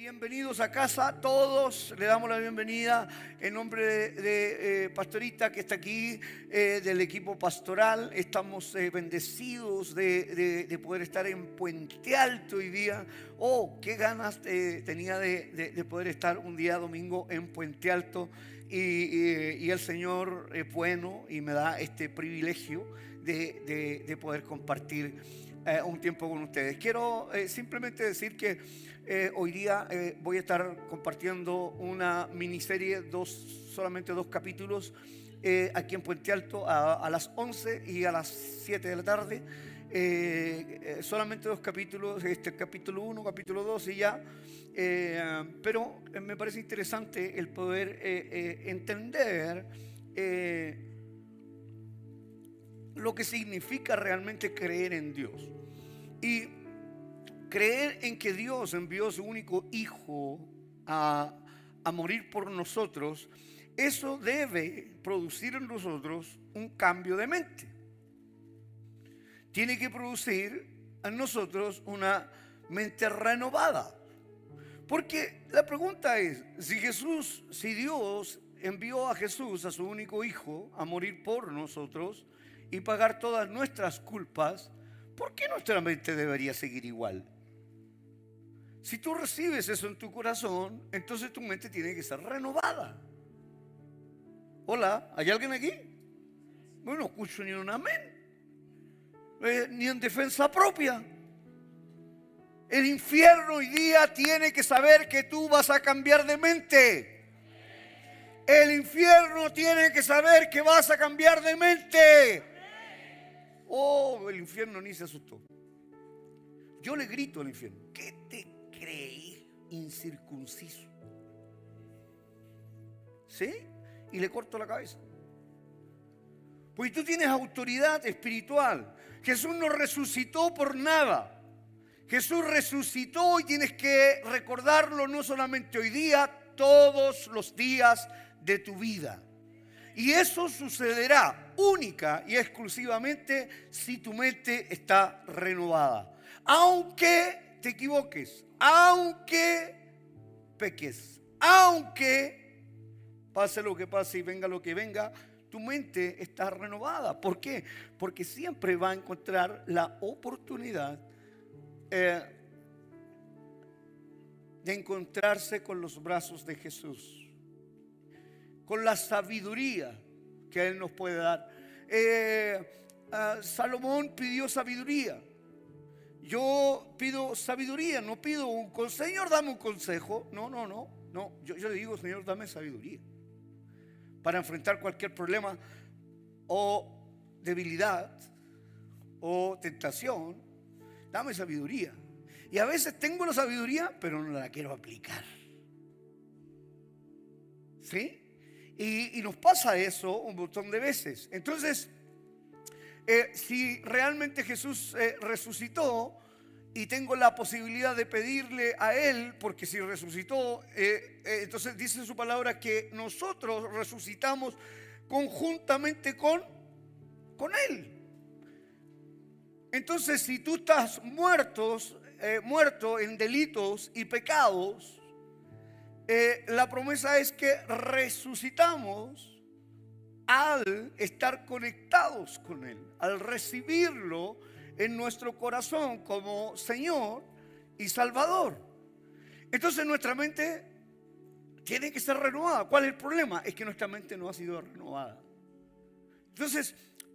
Bienvenidos a casa, todos le damos la bienvenida en nombre de Pastorita que está aquí, del equipo pastoral. Estamos bendecidos de poder estar en Puente Alto hoy día. Oh, qué ganas tenía de poder estar un día domingo en Puente Alto y el Señor es bueno y me da este privilegio de poder compartir un tiempo con ustedes. Quiero simplemente decir que hoy día voy a estar compartiendo una miniserie, solamente dos capítulos, aquí en Puente Alto a las 11 y a las 7 de la tarde. Solamente dos capítulos, capítulo 1, capítulo 2 y ya. Pero me parece interesante el poder entender lo que significa realmente creer en Dios. Y creer en que Dios envió a su único Hijo a morir por nosotros, eso debe producir en nosotros un cambio de mente. Tiene que producir en nosotros una mente renovada. Porque la pregunta es, si Dios envió a Jesús, a su único Hijo, a morir por nosotros y pagar todas nuestras culpas, ¿por qué nuestra mente debería seguir igual? Si tú recibes eso en tu corazón, entonces tu mente tiene que ser renovada. Hola, ¿hay alguien aquí? Bueno, no escucho ni un amén, ni en defensa propia. El infierno hoy día tiene que saber que tú vas a cambiar de mente. El infierno tiene que saber que vas a cambiar de mente. Oh, el infierno ni se asustó. Yo le grito al infierno: ¿qué te creí, incircunciso? ¿Sí? Y le corto la cabeza. Pues tú tienes autoridad espiritual. Jesús no resucitó por nada. Jesús resucitó y tienes que recordarlo no solamente hoy día, todos los días de tu vida. Y eso sucederá única y exclusivamente si tu mente está renovada. Aunque te equivoques, aunque peques, aunque pase lo que pase y venga lo que venga, tu mente está renovada. ¿Por qué? Porque siempre va a encontrar la oportunidad de encontrarse con los brazos de Jesús, con la sabiduría que Él nos puede dar. Salomón pidió sabiduría. Yo pido sabiduría, no pido un consejo. Señor, dame un consejo. No. Yo le digo: Señor, dame sabiduría para enfrentar cualquier problema o debilidad o tentación. Dame sabiduría. Y a veces tengo la sabiduría, pero no la quiero aplicar. ¿Sí? Y nos pasa eso un montón de veces. Entonces, si realmente Jesús resucitó y tengo la posibilidad de pedirle a Él, porque si resucitó, entonces dice su palabra que nosotros resucitamos conjuntamente con Él. Entonces, si tú estás muerto en delitos y pecados, la promesa es que resucitamos al estar conectados con Él, al recibirlo en nuestro corazón como Señor y Salvador. Entonces nuestra mente tiene que ser renovada. ¿Cuál es el problema? Es que nuestra mente no ha sido renovada. Entonces,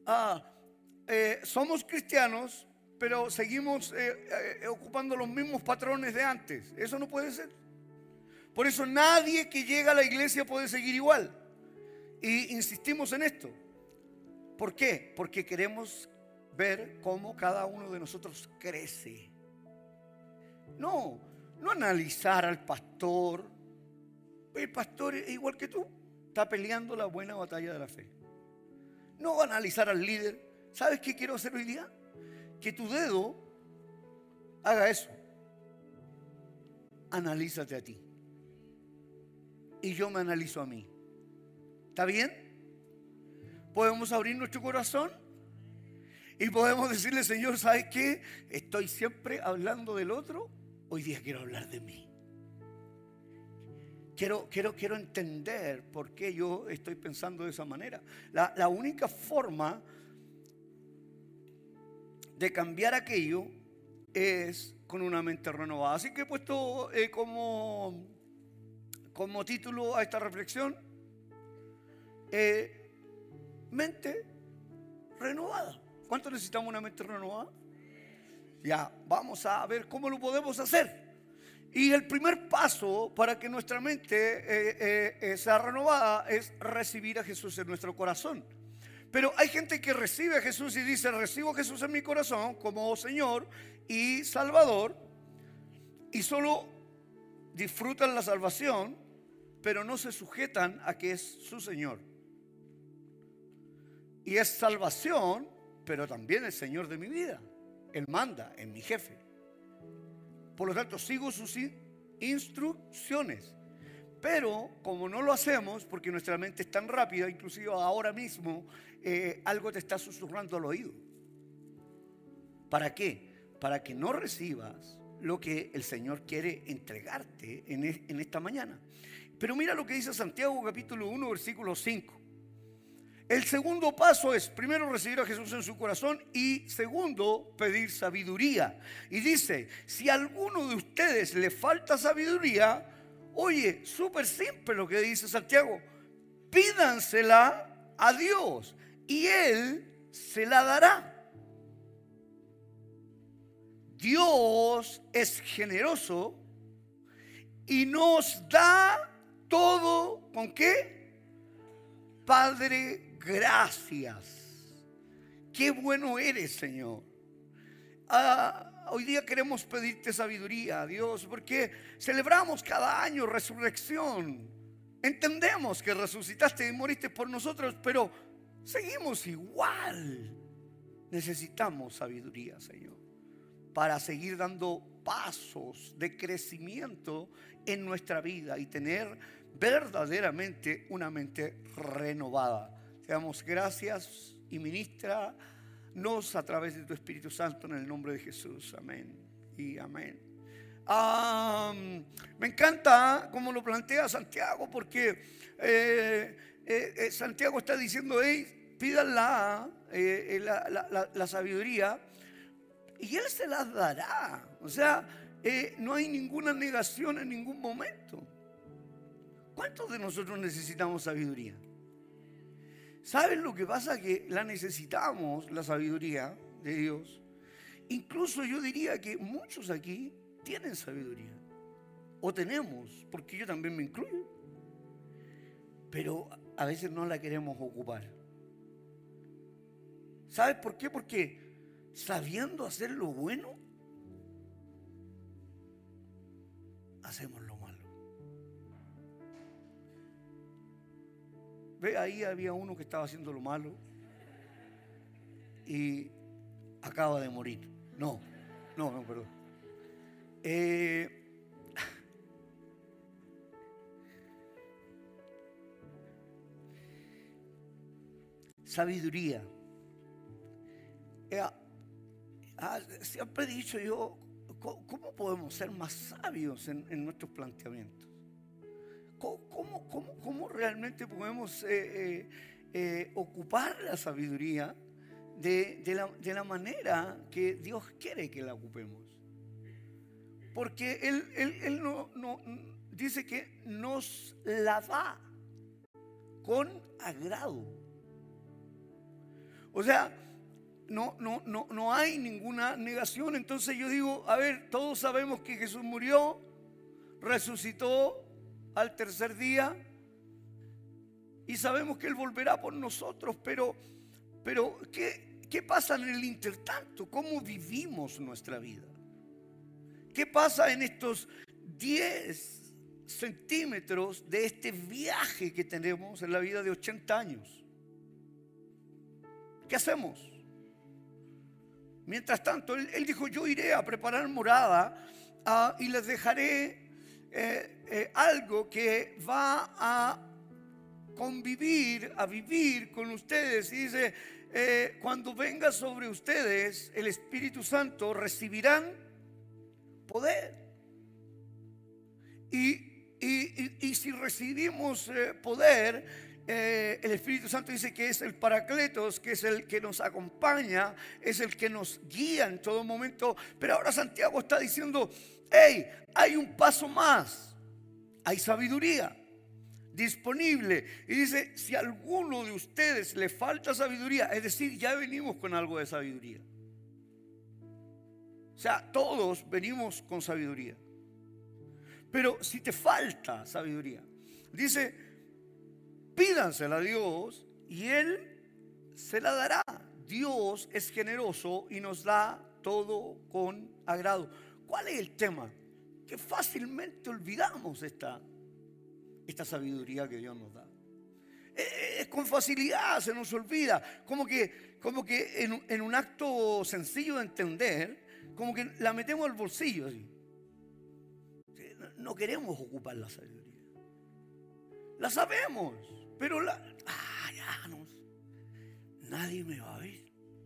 somos cristianos, pero seguimos ocupando los mismos patrones de antes. Eso no puede ser. Por eso nadie que llega a la iglesia puede seguir igual. Y insistimos en esto. ¿Por qué? Porque queremos ver cómo cada uno de nosotros crece. No analizar al pastor. El pastor es igual que tú, está peleando la buena batalla de la fe. No analizar al líder. ¿Sabes qué quiero hacer hoy día? Que tu dedo haga eso. Analízate a ti. Y yo me analizo a mí. ¿Está bien? Podemos abrir nuestro corazón y podemos decirle: Señor, ¿sabes qué? Estoy siempre hablando del otro. Hoy día quiero hablar de mí. quiero entender por qué yo estoy pensando de esa manera. La única forma de cambiar aquello es con una mente renovada. Así que he puesto como título a esta reflexión, mente renovada. ¿Cuánto necesitamos una mente renovada? Ya, vamos a ver cómo lo podemos hacer. Y el primer paso para que nuestra mente sea renovada es recibir a Jesús en nuestro corazón. Pero hay gente que recibe a Jesús y dice: recibo a Jesús en mi corazón como Señor y Salvador, y solo disfrutan la salvación, pero no se sujetan a que es su Señor. Y es salvación, pero también el Señor de mi vida. Él manda, es mi jefe. Por lo tanto, sigo sus instrucciones. Pero como no lo hacemos, porque nuestra mente es tan rápida, inclusive ahora mismo, algo te está susurrando al oído. ¿Para qué? Para que no recibas lo que el Señor quiere entregarte en esta mañana. Pero mira lo que dice Santiago capítulo 1 versículo 5. El segundo paso es, primero, recibir a Jesús en su corazón, y segundo, pedir sabiduría. Y dice: si a alguno de ustedes le falta sabiduría, oye, súper simple lo que dice Santiago, pídansela a Dios y Él se la dará. Dios es generoso y nos da todo, ¿con qué? Padre, gracias. Qué bueno eres, Señor. Hoy día queremos pedirte sabiduría, Dios, porque celebramos cada año resurrección. Entendemos que resucitaste y moriste por nosotros, pero seguimos igual. Necesitamos sabiduría, Señor, para seguir dando pasos de crecimiento en nuestra vida y tener verdaderamente una mente renovada. Te damos gracias y ministranos a través de tu Espíritu Santo en el nombre de Jesús. Amén y amén. Me encanta cómo lo plantea Santiago, porque Santiago está diciendo: hey, pidan la sabiduría y Él se las dará. O sea, no hay ninguna negación en ningún momento. ¿Cuántos de nosotros necesitamos sabiduría? ¿Saben lo que pasa? Que la necesitamos, la sabiduría de Dios. Incluso yo diría que muchos aquí tienen sabiduría, o tenemos, porque yo también me incluyo, pero a veces no la queremos ocupar. ¿Sabes por qué? Porque sabiendo hacer lo bueno, hacemos lo malo. Ve, ahí había uno que estaba haciendo lo malo y acaba de morir. No, perdón. Sabiduría. Siempre he dicho yo, ¿cómo podemos ser más sabios en nuestros planteamientos? ¿Cómo realmente podemos ocupar la sabiduría de la manera que Dios quiere que la ocupemos? Porque Él no dice que nos la da con agrado. O sea, no hay ninguna negación. Entonces yo digo, a ver, todos sabemos que Jesús murió, resucitó al tercer día y sabemos que Él volverá por nosotros, pero ¿qué pasa en el intertanto? ¿Cómo vivimos nuestra vida? ¿Qué pasa en estos 10 centímetros de este viaje que tenemos en la vida de 80 años? ¿Qué hacemos? Mientras tanto, Él dijo: yo iré a preparar morada y les dejaré algo que va a convivir, a vivir con ustedes. Y dice: cuando venga sobre ustedes el Espíritu Santo, recibirán poder. Y Y si recibimos poder, el Espíritu Santo dice que es el Paracletos, que es el que nos acompaña, es el que nos guía en todo momento. Pero ahora Santiago está diciendo, hey, hay un paso más, hay sabiduría disponible. Y dice, si a alguno de ustedes le falta sabiduría, es decir, ya venimos con algo de sabiduría. O sea, todos venimos con sabiduría. Pero si te falta sabiduría, dice, pídansela a Dios y Él se la dará. Dios es generoso y nos da todo con agrado. ¿Cuál es el tema? Que fácilmente olvidamos esta sabiduría que Dios nos da. Con facilidad se nos olvida. Como que en un acto sencillo de entender, como que la metemos al bolsillo así. No queremos ocupar la sabiduría. La sabemos, pero nadie me va a ver.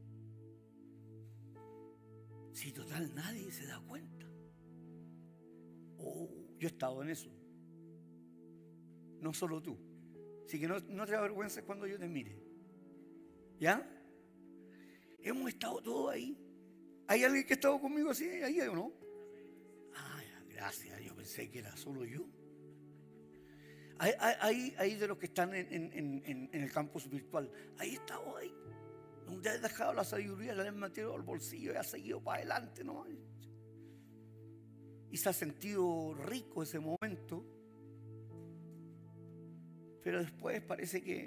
Si total nadie se da cuenta. Yo he estado en eso. No solo tú. Así que no te avergüences cuando yo te mire. ¿Ya? Hemos estado todos ahí. ¿Hay alguien que ha estado conmigo así? ¿Ahí o no? Gracias, yo pensé que era solo yo. Hay de los que están en el campus virtual. Ahí estamos ahí. Donde has dejado la sabiduría, la has metido al bolsillo y has seguido para adelante, ¿no? Y se ha sentido rico ese momento. Pero después parece que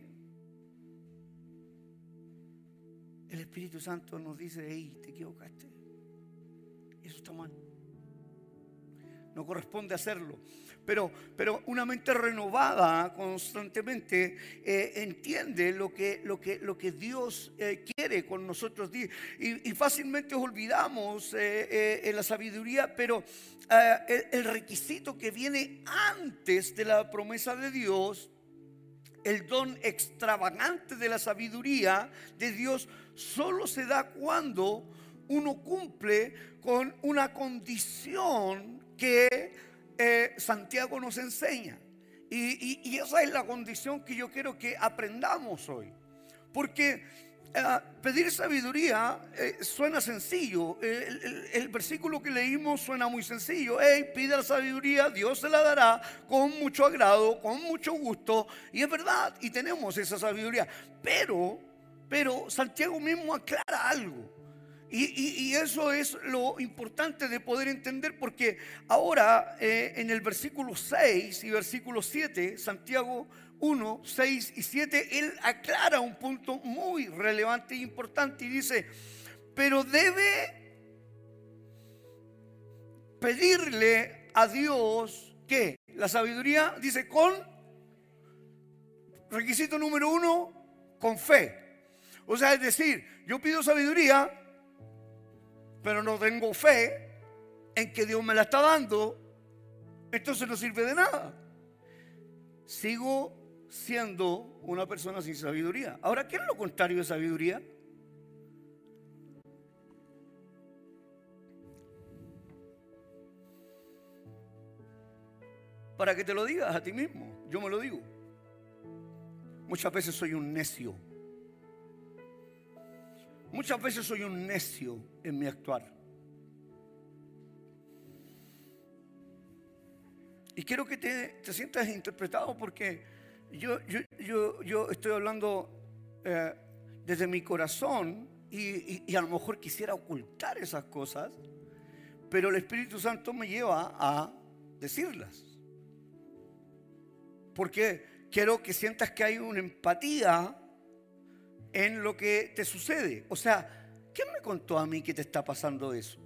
el Espíritu Santo nos dice, hey, te equivocaste. Eso está mal. No corresponde hacerlo. Pero una mente renovada constantemente entiende lo que Dios quiere con nosotros. Y fácilmente olvidamos la sabiduría, pero el requisito que viene antes de la promesa de Dios, el don extravagante de la sabiduría de Dios, solo se da cuando uno cumple con una condición que Santiago nos enseña. Y esa es la condición que yo quiero que aprendamos hoy. Porque pedir sabiduría suena sencillo. El versículo que leímos suena muy sencillo. Hey, pide la sabiduría, Dios se la dará con mucho agrado, con mucho gusto. Y es verdad, y tenemos esa sabiduría. Pero Santiago mismo aclara algo. Y eso es lo importante de poder entender, porque ahora en el versículo 6 y versículo 7, Santiago 1, 6 y 7, él aclara un punto muy relevante e importante y dice, pero debe pedirle a Dios que la sabiduría, dice, con requisito número 1, con fe. O sea, es decir, yo pido sabiduría, pero no tengo fe en que Dios me la está dando, entonces no sirve de nada. Sigo siendo una persona sin sabiduría. Ahora, ¿qué es lo contrario de sabiduría? Para que te lo digas a ti mismo, yo me lo digo. Muchas veces soy un necio. Muchas veces soy un necio en mi actuar. Y quiero que te sientas interpretado, porque yo estoy hablando desde mi corazón y a lo mejor quisiera ocultar esas cosas, pero el Espíritu Santo me lleva a decirlas. Porque quiero que sientas que hay una empatía en lo que te sucede. O sea, ¿quién me contó a mí que te está pasando eso?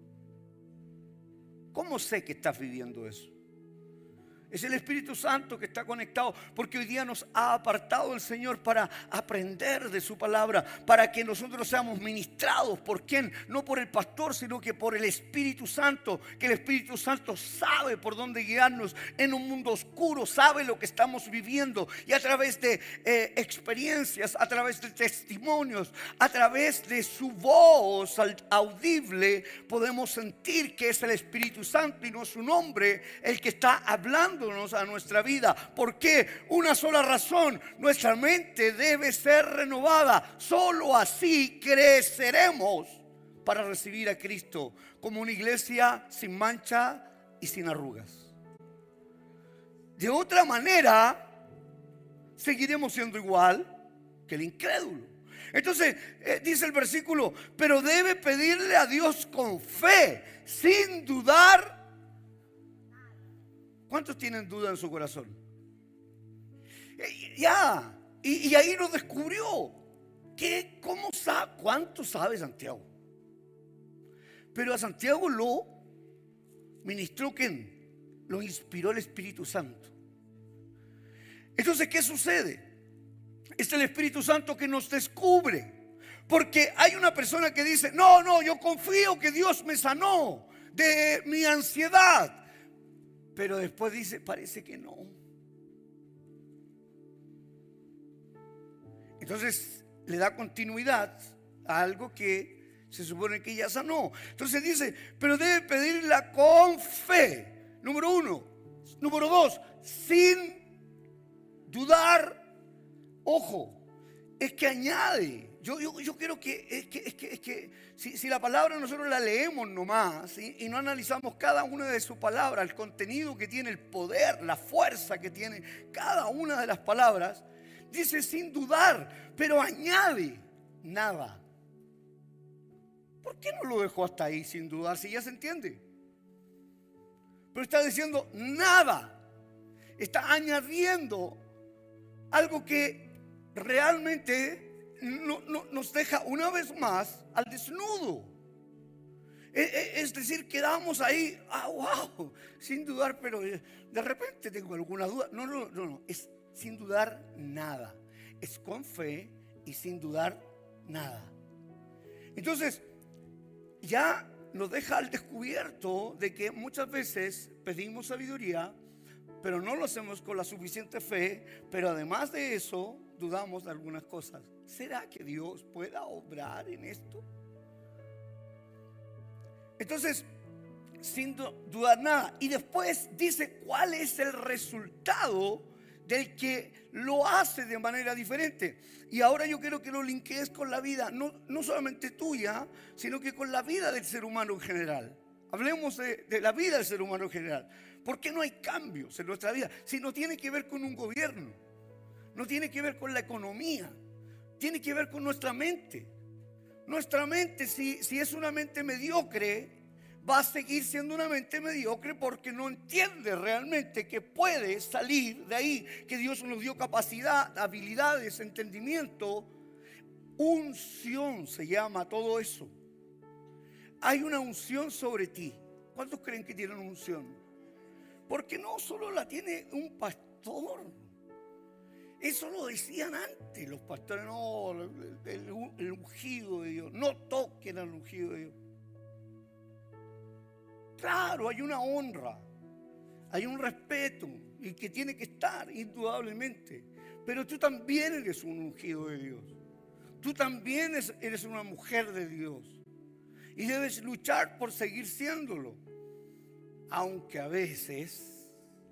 ¿Cómo sé que estás viviendo eso? Es el Espíritu Santo que está conectado, porque hoy día nos ha apartado el Señor para aprender de su palabra, para que nosotros seamos ministrados. ¿Por quién? No por el pastor, sino que por el Espíritu Santo. Que el Espíritu Santo sabe por dónde guiarnos en un mundo oscuro, sabe lo que estamos viviendo, y a través de experiencias, a través de testimonios, a través de su voz audible, podemos sentir que es el Espíritu Santo y no su nombre el que está hablando acercándonos a nuestra vida. ¿Por qué? Una sola razón: nuestra mente debe ser renovada. Solo así creceremos para recibir a Cristo como una iglesia sin mancha y sin arrugas. De otra manera, seguiremos siendo igual que el incrédulo. Entonces dice el versículo: pero debe pedirle a Dios con fe, sin dudar. ¿Cuántos tienen duda en su corazón? Y ahí nos descubrió que ¿cuánto sabe Santiago? Pero a Santiago lo ministró ¿quién? Lo inspiró el Espíritu Santo. Entonces, ¿qué sucede? Es el Espíritu Santo que nos descubre. Porque hay una persona que dice: no, yo confío que Dios me sanó de mi ansiedad. Pero después dice: parece que no. Entonces le da continuidad a algo que se supone que ya sanó. Entonces dice: pero debe pedirla con fe. Número uno. Número dos, sin dudar. Ojo, es que añade. Yo quiero que si la palabra nosotros la leemos nomás, ¿sí? Y no analizamos cada una de sus palabras, el contenido que tiene, el poder, la fuerza que tiene cada una de las palabras, dice sin dudar, pero añade nada. ¿Por qué no lo dejó hasta ahí sin dudar si ya se entiende? Pero está diciendo nada, está añadiendo algo que realmente nos deja una vez más al desnudo. Es decir, quedamos ahí, wow, sin dudar, pero de repente tengo alguna duda. No, es sin dudar nada. Es con fe y sin dudar nada. Entonces, ya nos deja al descubierto de que muchas veces pedimos sabiduría, pero no lo hacemos con la suficiente fe, pero además de eso, dudamos de algunas cosas. ¿Será que Dios pueda obrar en esto? Entonces, sin dudar nada. Y después dice cuál es el resultado del que lo hace de manera diferente. Y ahora yo quiero que lo linkees con la vida, no solamente tuya, sino que con la vida del ser humano en general. Hablemos de la vida del ser humano en general. ¿Por qué no hay cambios en nuestra vida? Si no tiene que ver con un gobierno, no tiene que ver con la economía, tiene que ver con nuestra mente. Nuestra mente, si es una mente mediocre, va a seguir siendo una mente mediocre porque no entiende realmente que puede salir de ahí, que Dios nos dio capacidad, habilidades, entendimiento. Unción se llama todo eso. Hay una unción sobre ti. ¿Cuántos creen que tienen unción? Porque no solo la tiene un pastor. Eso lo decían antes los pastores. No, el ungido de Dios. No toquen al ungido de Dios. Claro, hay una honra, hay un respeto y que tiene que estar indudablemente. Pero tú también eres un ungido de Dios. Tú también eres una mujer de Dios. Y debes luchar por seguir siéndolo. Aunque a veces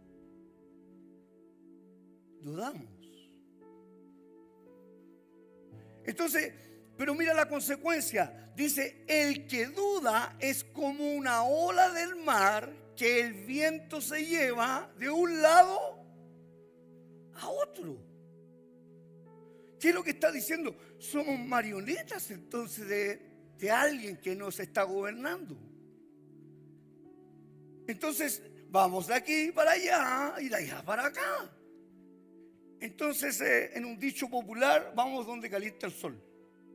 dudamos. Entonces, pero mira la consecuencia. Dice: el que duda es como una ola del mar que el viento se lleva de un lado a otro. ¿Qué es lo que está diciendo? Somos marionetas entonces de alguien que nos está gobernando. Entonces vamos de aquí para allá y de allá para acá. Entonces en un dicho popular, vamos donde calienta el sol.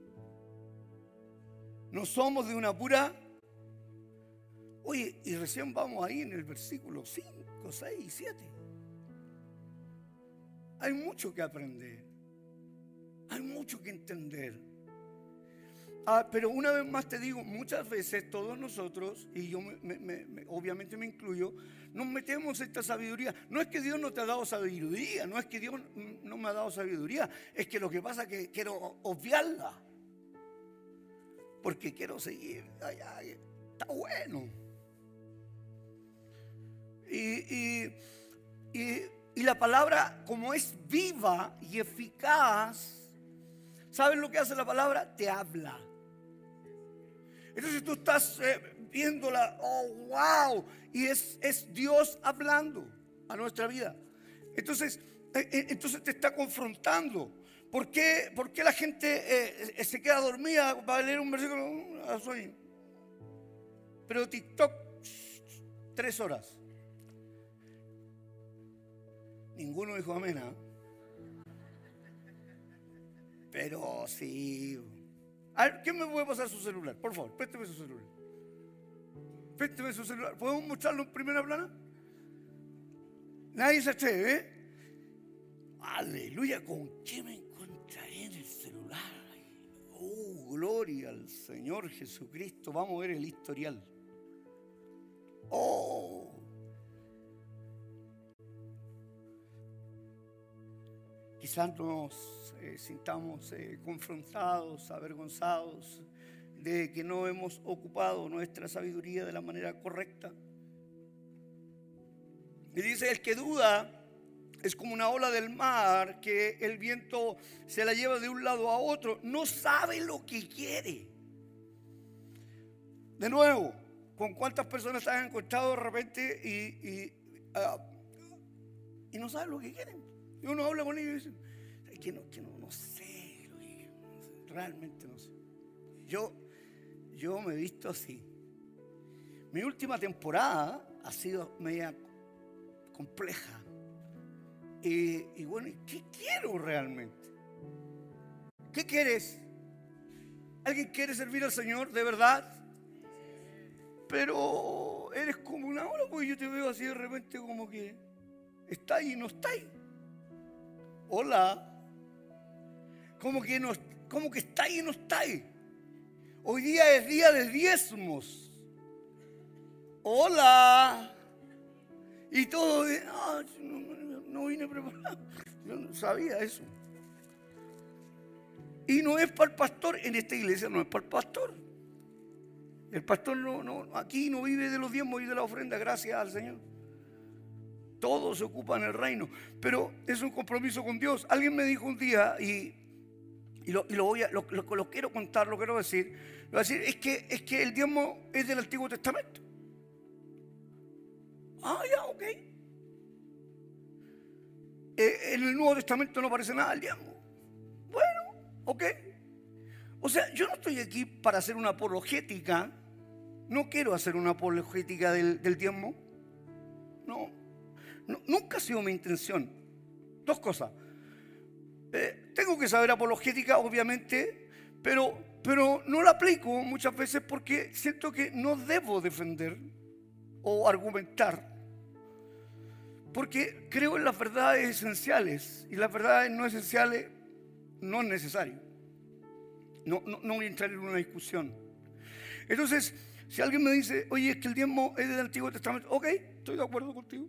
No somos de una pura. Oye, y recién vamos ahí en el versículo 5, 6 y 7. Hay mucho que aprender. Hay mucho que entender. Pero una vez más te digo, muchas veces todos nosotros, y yo obviamente me incluyo, nos metemos esta sabiduría. No es que Dios no te ha dado sabiduría, no es que Dios no me ha dado sabiduría, es que lo que pasa es que quiero obviarla. Porque quiero seguir allá, está bueno. Y la palabra, como es viva y eficaz, ¿sabes lo que hace la palabra? Te habla. Entonces tú estás viéndola, oh wow, y es Dios hablando a nuestra vida. Entonces te está confrontando. ¿Por qué la gente se queda dormida para leer un versículo? Sueño. Pero TikTok, 3 horas. Ninguno dijo amén, ¿eh? Pero sí. A ver, ¿quién me puede pasar su celular? Por favor, présteme su celular. Présteme su celular. ¿Podemos mostrarlo en primera plana? Nadie se atreve, ¿eh? Aleluya, ¿con qué me encontraré en el celular? Oh, gloria al Señor Jesucristo. Vamos a ver el historial. Oh. Quizás nos sintamos confrontados, avergonzados de que no hemos ocupado nuestra sabiduría de la manera correcta. Y dice, el que duda es como una ola del mar que el viento se la lleva de un lado a otro. No sabe lo que quiere. De nuevo, ¿con cuántas personas se han encontrado de repente y no saben lo que quieren? Y uno habla con ellos y dice, no sé, realmente no sé. Yo me he visto así. Mi última temporada ha sido media compleja. Y bueno, ¿qué quiero realmente? ¿Qué quieres? ¿Alguien quiere servir al Señor de verdad? Pero eres como una ola, porque yo te veo así de repente como que está ahí y no está ahí. Hola. Como que está ahí y no está ahí. Hoy día es día de diezmos. Hola. Y todo, no vine preparado. Yo no sabía eso. Y no es para el pastor, en esta iglesia no es para el pastor. El pastor aquí no vive de los diezmos y de la ofrenda, gracias al Señor. Todos se ocupan el reino, pero es un compromiso con Dios. Alguien me dijo un día, y lo quiero contar, lo quiero decir. Lo voy a decir, es que el diezmo es del Antiguo Testamento. Ah, ya, ok. En el Nuevo Testamento no aparece nada del diezmo. Bueno, ok. O sea, yo no estoy aquí para hacer una apologética. No quiero hacer una apologética del diezmo. No, nunca ha sido mi intención. 2 cosas. Tengo que saber apologética, obviamente, pero no la aplico muchas veces porque siento que no debo defender o argumentar. Porque creo en las verdades esenciales, y las verdades no esenciales no es necesario. No voy a entrar en una discusión. Entonces, si alguien me dice, oye, es que el diezmo es del Antiguo Testamento, ok, estoy de acuerdo contigo.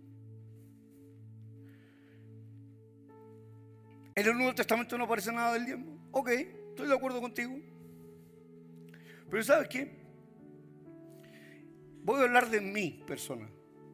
En el Nuevo Testamento no aparece nada del diezmo, ok, estoy de acuerdo contigo. Pero ¿sabes qué? Voy a hablar de mi persona,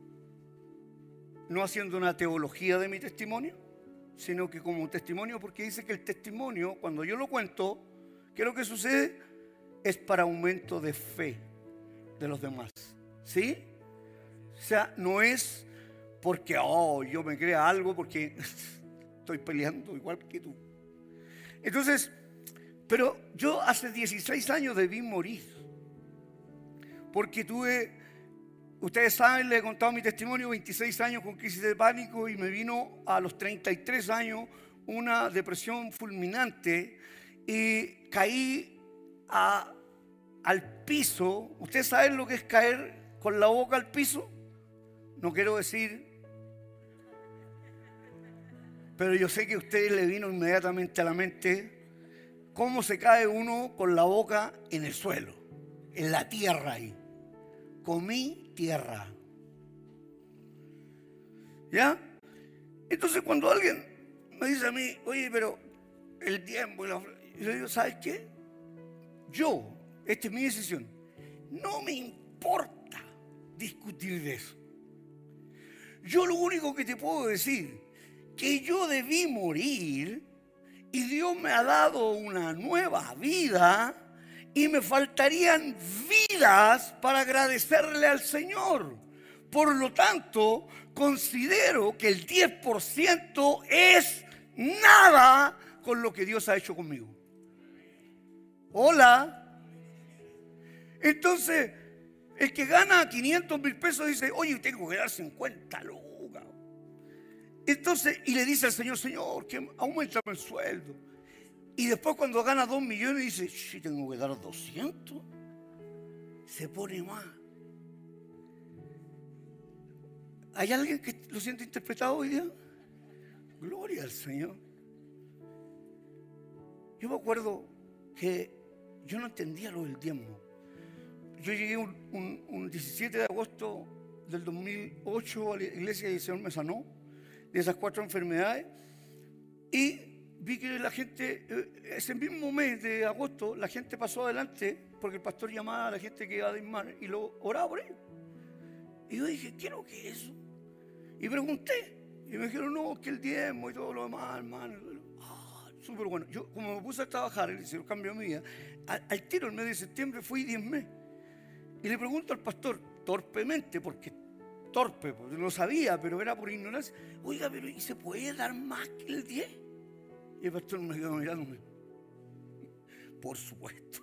no haciendo una teología de mi testimonio, sino que como un testimonio, porque dice que el testimonio, cuando yo lo cuento, ¿qué es lo que sucede? Es para aumento de fe de los demás, ¿sí? O sea, no es porque yo me crea algo porque estoy peleando igual que tú. Entonces, pero yo hace 16 años debí morir porque ustedes saben, les he contado mi testimonio, 26 años con crisis de pánico, y me vino a los 33 años una depresión fulminante y caí al piso. ¿Ustedes saben lo que es caer con la boca al piso? No quiero decir, pero yo sé que a ustedes le vino inmediatamente a la mente cómo se cae uno con la boca en el suelo, en la tierra ahí. Comí tierra. ¿Ya? Entonces cuando alguien me dice a mí, oye, pero el diezmo y yo le digo, ¿sabes qué? Esta es mi decisión. No me importa discutir de eso. Yo lo único que te puedo decir, que yo debí morir y Dios me ha dado una nueva vida y me faltarían vidas para agradecerle al Señor. Por lo tanto, considero que el 10% es nada con lo que Dios ha hecho conmigo. Hola. Entonces, el que gana 500,000 pesos dice, oye, tengo que dar 50 lucas. Entonces, y le dice al Señor, Señor, que aumentame el sueldo. Y después cuando gana 2 millones dice, sí, tengo que dar 200. Se pone más. ¿Hay alguien que lo siente interpretado hoy día? Gloria al Señor. Yo me acuerdo que yo no entendía lo del diezmo. Yo llegué un 17 de agosto del 2008 a la iglesia y el Señor me sanó de esas 4 enfermedades. Y vi que la gente, ese mismo mes de agosto, la gente pasó adelante porque el pastor llamaba a la gente que iba a diezmar y lo oraba por ellos. Y yo dije, ¿qué es lo que es eso? Y pregunté. Y me dijeron, no, que el diezmo y todo lo demás, hermano. Súper bueno. Yo, como me puse a trabajar, el Señor cambió mi vida. Al tiro, el mes de septiembre, fui y diezmé. Y le pregunto al pastor, torpemente, porque no sabía, pero era por ignorancia. Oiga, pero ¿y se puede dar más que el 10? Y el pastor me quedó mirándome. Por supuesto.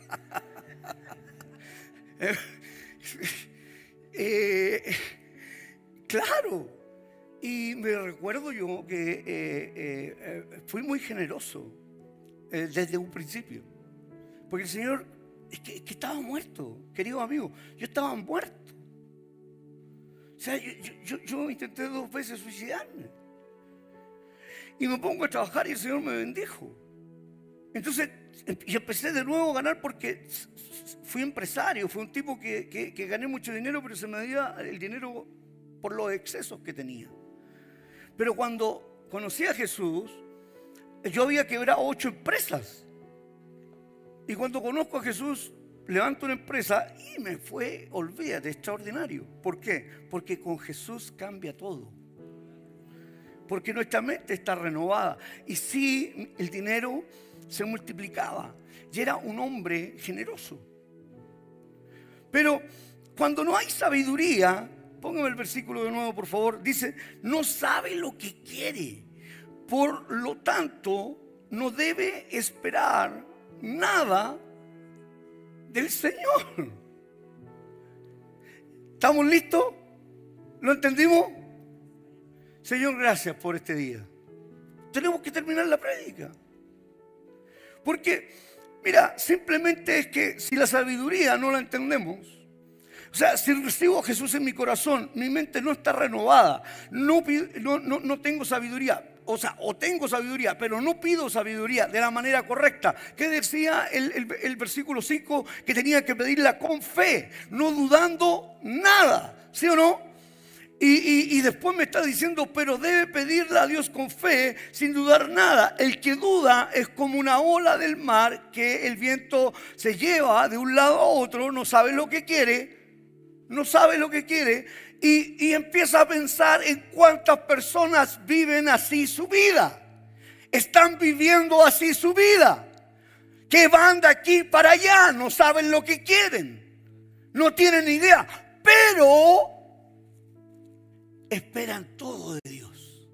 Claro. Y me recuerdo yo que fui muy generoso desde un principio. Porque el Señor, es que estaba muerto, querido amigo. Yo estaba muerto. O sea, yo intenté 2 veces suicidarme. Y me pongo a trabajar y el Señor me bendijo. Entonces, yo empecé de nuevo a ganar porque fui empresario. Fui un tipo que gané mucho dinero, pero se me dio el dinero por los excesos que tenía. Pero cuando conocí a Jesús, yo había quebrado 8 empresas. Y cuando conozco a Jesús, levanto una empresa y me fue, olvídate, extraordinario. ¿Por qué? Porque con Jesús cambia todo. Porque nuestra mente está renovada. Y sí, el dinero se multiplicaba. Y era un hombre generoso. Pero cuando no hay sabiduría, póngame el versículo de nuevo, por favor. Dice, no sabe lo que quiere. Por lo tanto, no debe esperar nada del Señor. ¿Estamos listos? ¿Lo entendimos? Señor, gracias por este día. Tenemos que terminar la prédica. Porque, mira, simplemente es que si la sabiduría no la entendemos, o sea, si recibo a Jesús en mi corazón, mi mente no está renovada, no tengo sabiduría. O sea, o tengo sabiduría, pero no pido sabiduría de la manera correcta. ¿Qué decía el versículo 5? Que tenía que pedirla con fe, no dudando nada. ¿Sí o no? Y después me está diciendo, pero debe pedirla a Dios con fe, sin dudar nada. El que duda es como una ola del mar que el viento se lleva de un lado a otro, no sabe lo que quiere. Y empieza a pensar en cuántas personas viven así su vida. Están viviendo así su vida. Que van de aquí para allá, no saben lo que quieren. No tienen idea, pero esperan todo de Dios.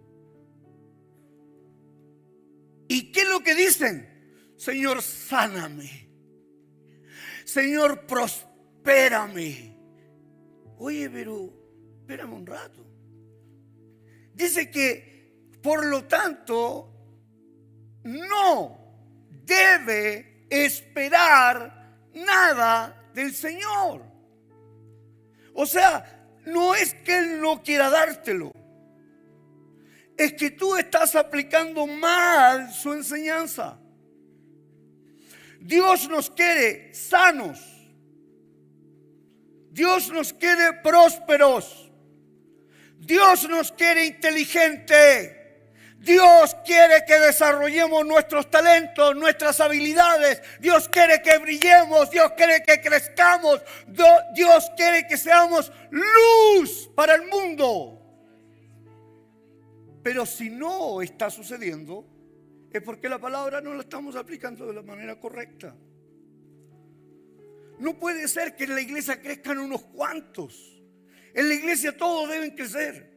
¿Y qué es lo que dicen? Señor, sáname. Señor, prospérame. Oye, pero espérame un rato. Dice que, por lo tanto, no debe esperar nada del Señor. O sea, no es que Él no quiera dártelo. Es que tú estás aplicando mal su enseñanza. Dios nos quiere sanos. Dios nos quiere prósperos. Dios nos quiere inteligentes. Dios quiere que desarrollemos nuestros talentos, nuestras habilidades. Dios quiere que brillemos. Dios quiere que crezcamos. Dios quiere que seamos luz para el mundo. Pero si no está sucediendo, es porque la palabra no la estamos aplicando de la manera correcta. No puede ser que en la iglesia crezcan unos cuantos. En la iglesia todos deben crecer.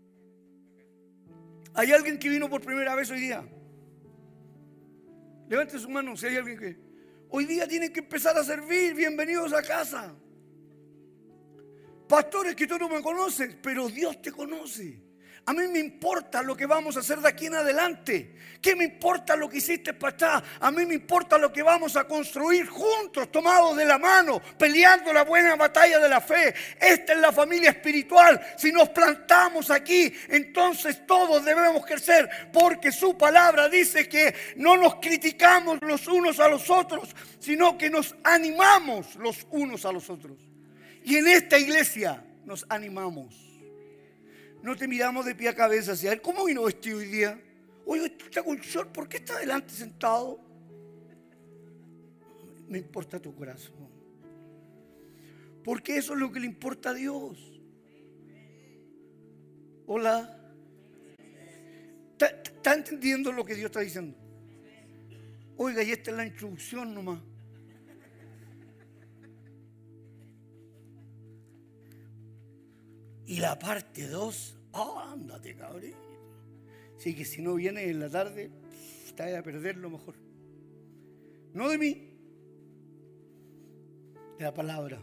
¿Hay alguien que vino por primera vez hoy día? Levante su mano si hay alguien que hoy día tiene que empezar a servir. Bienvenidos a casa. Pastores, que tú no me conoces, pero Dios te conoce. A mí me importa lo que vamos a hacer de aquí en adelante. ¿Qué me importa lo que hiciste para atrás? A mí me importa lo que vamos a construir juntos, tomados de la mano, peleando la buena batalla de la fe. Esta es la familia espiritual. Si nos plantamos aquí, entonces todos debemos crecer, porque su palabra dice que no nos criticamos los unos a los otros, sino que nos animamos los unos a los otros. Y en esta iglesia nos animamos. No te miramos de pie a cabeza hacia él. ¿Cómo vino vestido hoy día? Oye, tú estás con short, ¿por qué estás adelante sentado? Me importa tu corazón. Porque eso es lo que le importa a Dios. Hola. ¿Está entendiendo lo que Dios está diciendo? Oiga, y esta es la introducción nomás. Y la parte 2, ándate, cabrón. Así que si no vienes en la tarde, te vas a perder lo mejor. No de mí, de la palabra.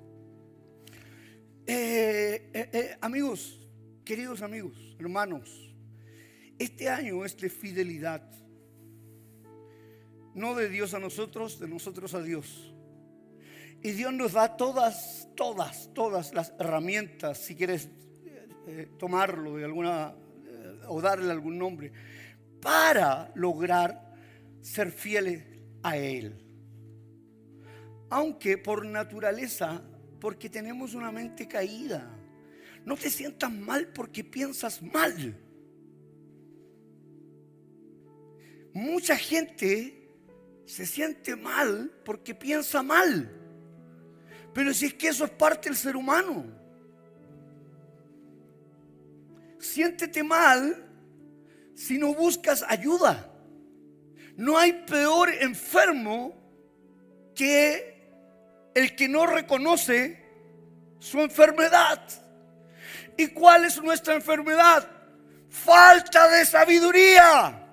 Amigos, queridos amigos, hermanos, este año es de fidelidad. No de Dios a nosotros, de nosotros a Dios. Y Dios nos da todas las herramientas, si quieres tomarlo de alguna o darle algún nombre, para lograr ser fieles a Él. Aunque por naturaleza, porque tenemos una mente caída. No te sientas mal porque piensas mal. Mucha gente se siente mal porque piensa mal. Pero si es que eso es parte del ser humano. Siéntete mal si no buscas ayuda. No hay peor enfermo que el que no reconoce su enfermedad. ¿Y cuál es nuestra enfermedad? Falta de sabiduría.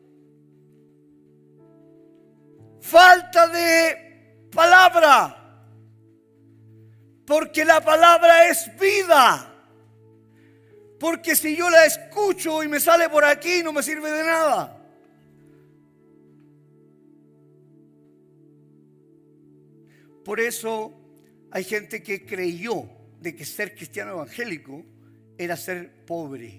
Falta de palabra. Porque la palabra es vida. Porque si yo la escucho y me sale por aquí, no me sirve de nada. Por eso hay gente que creyó de que ser cristiano evangélico era ser pobre,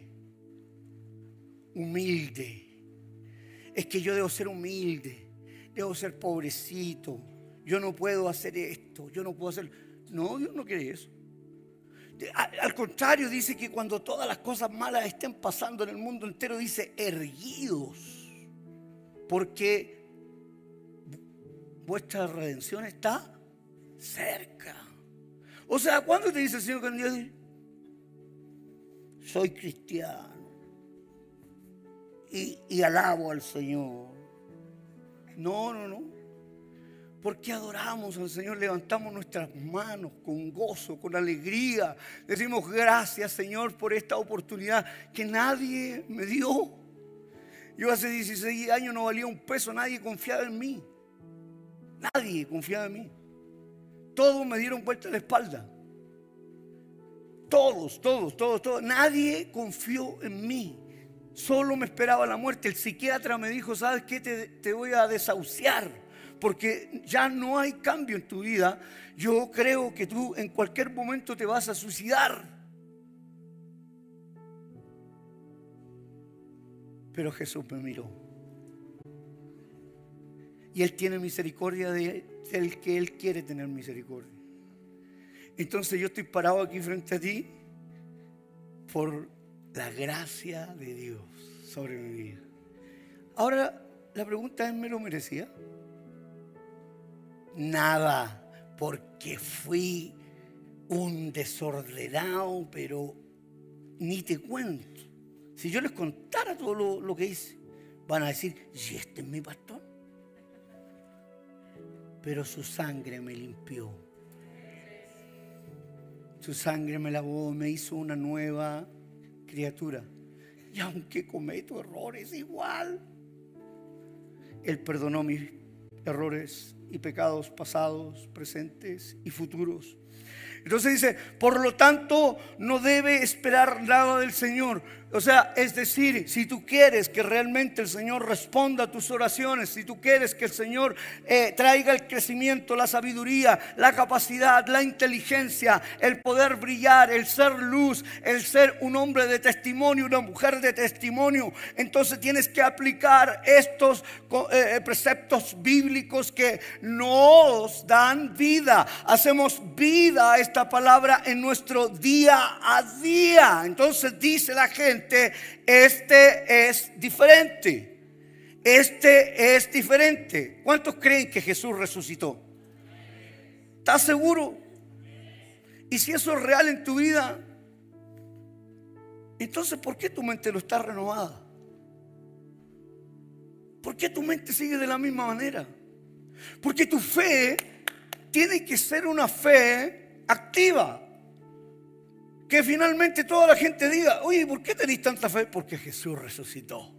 humilde. Es que yo debo ser humilde, debo ser pobrecito. Yo no puedo hacer esto, yo no puedo hacer. No, Dios no quiere eso. Al contrario, dice que cuando todas las cosas malas estén pasando en el mundo entero, dice erguidos, porque vuestra redención está cerca. O sea, ¿cuándo te dice el Señor que un día soy cristiano y alabo al Señor? No. Porque adoramos al Señor, levantamos nuestras manos con gozo, con alegría. Decimos gracias, Señor, por esta oportunidad que nadie me dio. Yo hace 16 años no valía un peso, nadie confiaba en mí. Nadie confiaba en mí. Todos me dieron vuelta la espalda. Todos. Nadie confió en mí. Solo me esperaba la muerte. El psiquiatra me dijo, ¿sabes qué? Te voy a desahuciar. Porque ya no hay cambio en tu vida. Yo creo que tú en cualquier momento te vas a suicidar. Pero Jesús me miró. Y Él tiene misericordia del que Él quiere tener misericordia. Entonces yo estoy parado aquí frente a ti por la gracia de Dios sobre mi vida. Ahora la pregunta es, ¿me lo merecía? Nada, porque fui un desordenado, pero ni te cuento. Si yo les contara todo lo que hice, van a decir, ¿y este es mi pastor? Pero su sangre me limpió. Su sangre me lavó, me hizo una nueva criatura. Y aunque cometo errores igual, Él perdonó mis errores y pecados pasados, presentes y futuros. Entonces dice, por lo tanto, no debe esperar nada del Señor. O sea, es decir, si tú quieres que realmente el Señor responda a tus oraciones, si tú quieres que el Señor traiga el crecimiento, la sabiduría, la capacidad, la inteligencia, el poder brillar, el ser luz, el ser un hombre de testimonio, una mujer de testimonio, entonces tienes que aplicar estos preceptos bíblicos que nos dan vida. Hacemos vida a esta palabra en nuestro día a día. Entonces dice la gente, este es diferente. Este es diferente. ¿Cuántos creen que Jesús resucitó? ¿Estás seguro? Y si eso es real en tu vida, entonces ¿por qué tu mente no está renovada? ¿Por qué tu mente sigue de la misma manera? Porque tu fe tiene que ser una fe activa. Que finalmente toda la gente diga, oye, ¿por qué tenéis tanta fe? Porque Jesús resucitó.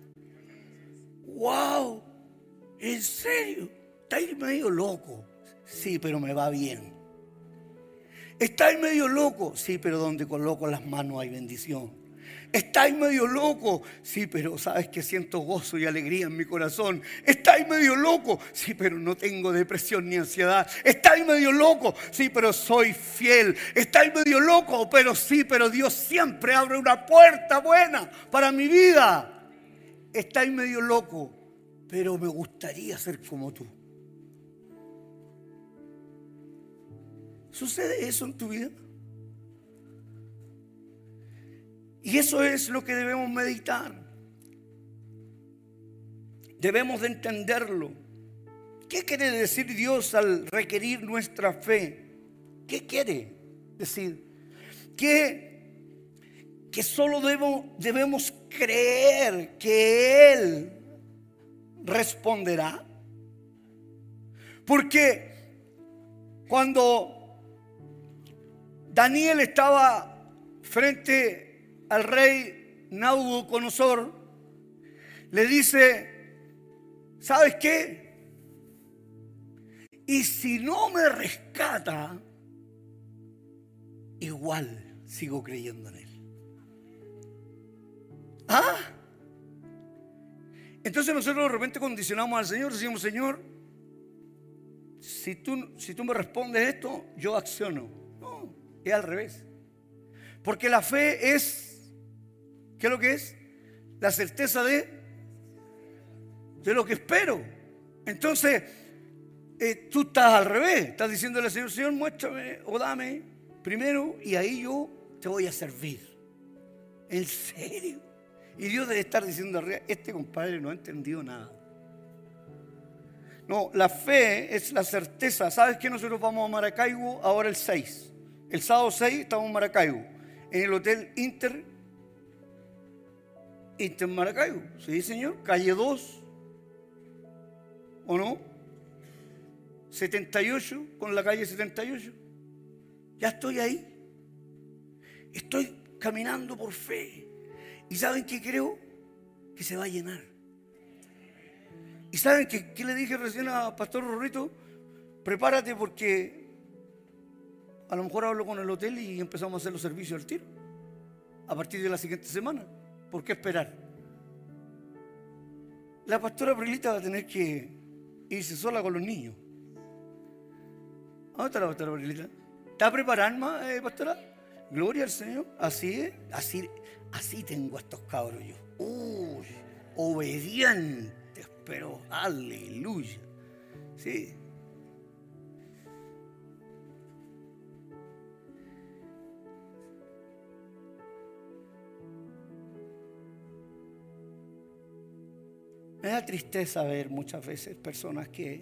¡Wow! ¿En serio? ¿Estáis medio loco? Sí, pero me va bien. ¿Estáis medio loco? Sí, pero donde coloco las manos hay bendición. ¿Estáis medio loco? Sí, pero sabes que siento gozo y alegría en mi corazón. ¿Estáis medio loco? Sí, pero no tengo depresión ni ansiedad. ¿Estáis medio loco? Sí, pero soy fiel. ¿Estáis medio loco? Pero sí, pero Dios siempre abre una puerta buena para mi vida. ¿Estáis medio loco? Pero me gustaría ser como tú. ¿Sucede eso en tu vida? Y eso es lo que debemos meditar. Debemos de entenderlo. ¿Qué quiere decir Dios al requerir nuestra fe? ¿Qué quiere decir? Que solo debemos creer que Él responderá. Porque cuando Daniel estaba frente al rey Nabucodonosor, le dice, ¿sabes qué? Y si no me rescata, igual sigo creyendo en Él. ¿Ah? Entonces nosotros de repente condicionamos al Señor, decimos, Señor, si tú me respondes esto, yo acciono. No, es al revés. Porque la fe es, ¿qué es lo que es? La certeza de lo que espero. Entonces, tú estás al revés. Estás diciéndole al Señor, Señor, muéstrame o dame primero y ahí yo te voy a servir. ¿En serio? Y Dios debe estar diciendo arriba, este compadre no ha entendido nada. No, la fe es la certeza. ¿Sabes qué? Nosotros vamos a Maracaibo ahora el 6. El sábado 6 estamos en Maracaibo, en el Hotel Inter Maracaibo. Sí, señor. Calle 2. ¿O no? 78, con la calle 78. Ya estoy ahí. Estoy caminando por fe. ¿Y saben qué creo? Que se va a llenar. ¿Y saben qué le dije recién a Pastor Rorrito? Prepárate porque a lo mejor hablo con el hotel y empezamos a hacer los servicios al tiro. A partir de la siguiente semana. ¿Por qué esperar? La pastora Brilita va a tener que irse sola con los niños. ¿Dónde está la pastora Brilita? ¿Está preparada, pastora? Gloria al Señor. Así es. Así tengo a estos cabros yo. Uy, obedientes, pero aleluya. Sí. Me da tristeza ver muchas veces personas que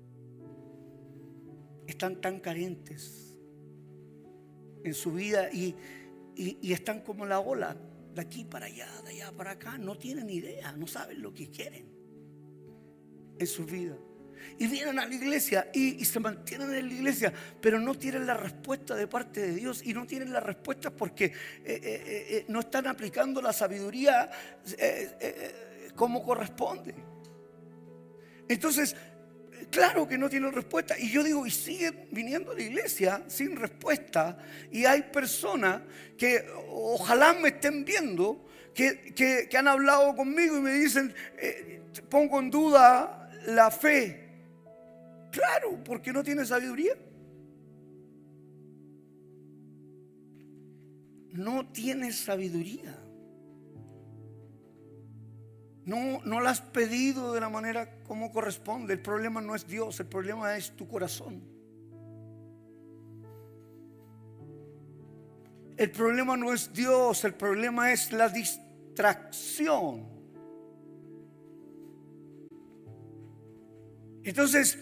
están tan carentes en su vida y están como la ola. de aquí para allá, de allá para acá, no tienen idea, no saben lo que quieren en su vida. Y vienen a la iglesia y se mantienen en la iglesia, pero no tienen la respuesta de parte de Dios. Y no tienen la respuesta porque no están aplicando la sabiduría como corresponde. Entonces, claro que no tienen respuesta. Y yo digo, y siguen viniendo a la iglesia sin respuesta. Y hay personas que ojalá me estén viendo, que han hablado conmigo y me dicen, pongo en duda la fe. Claro, porque no tiene sabiduría. No tienes sabiduría. No la has pedido de la manera como corresponde. El problema no es Dios, el problema es tu corazón. El problema no es Dios, el problema es la distracción. Entonces,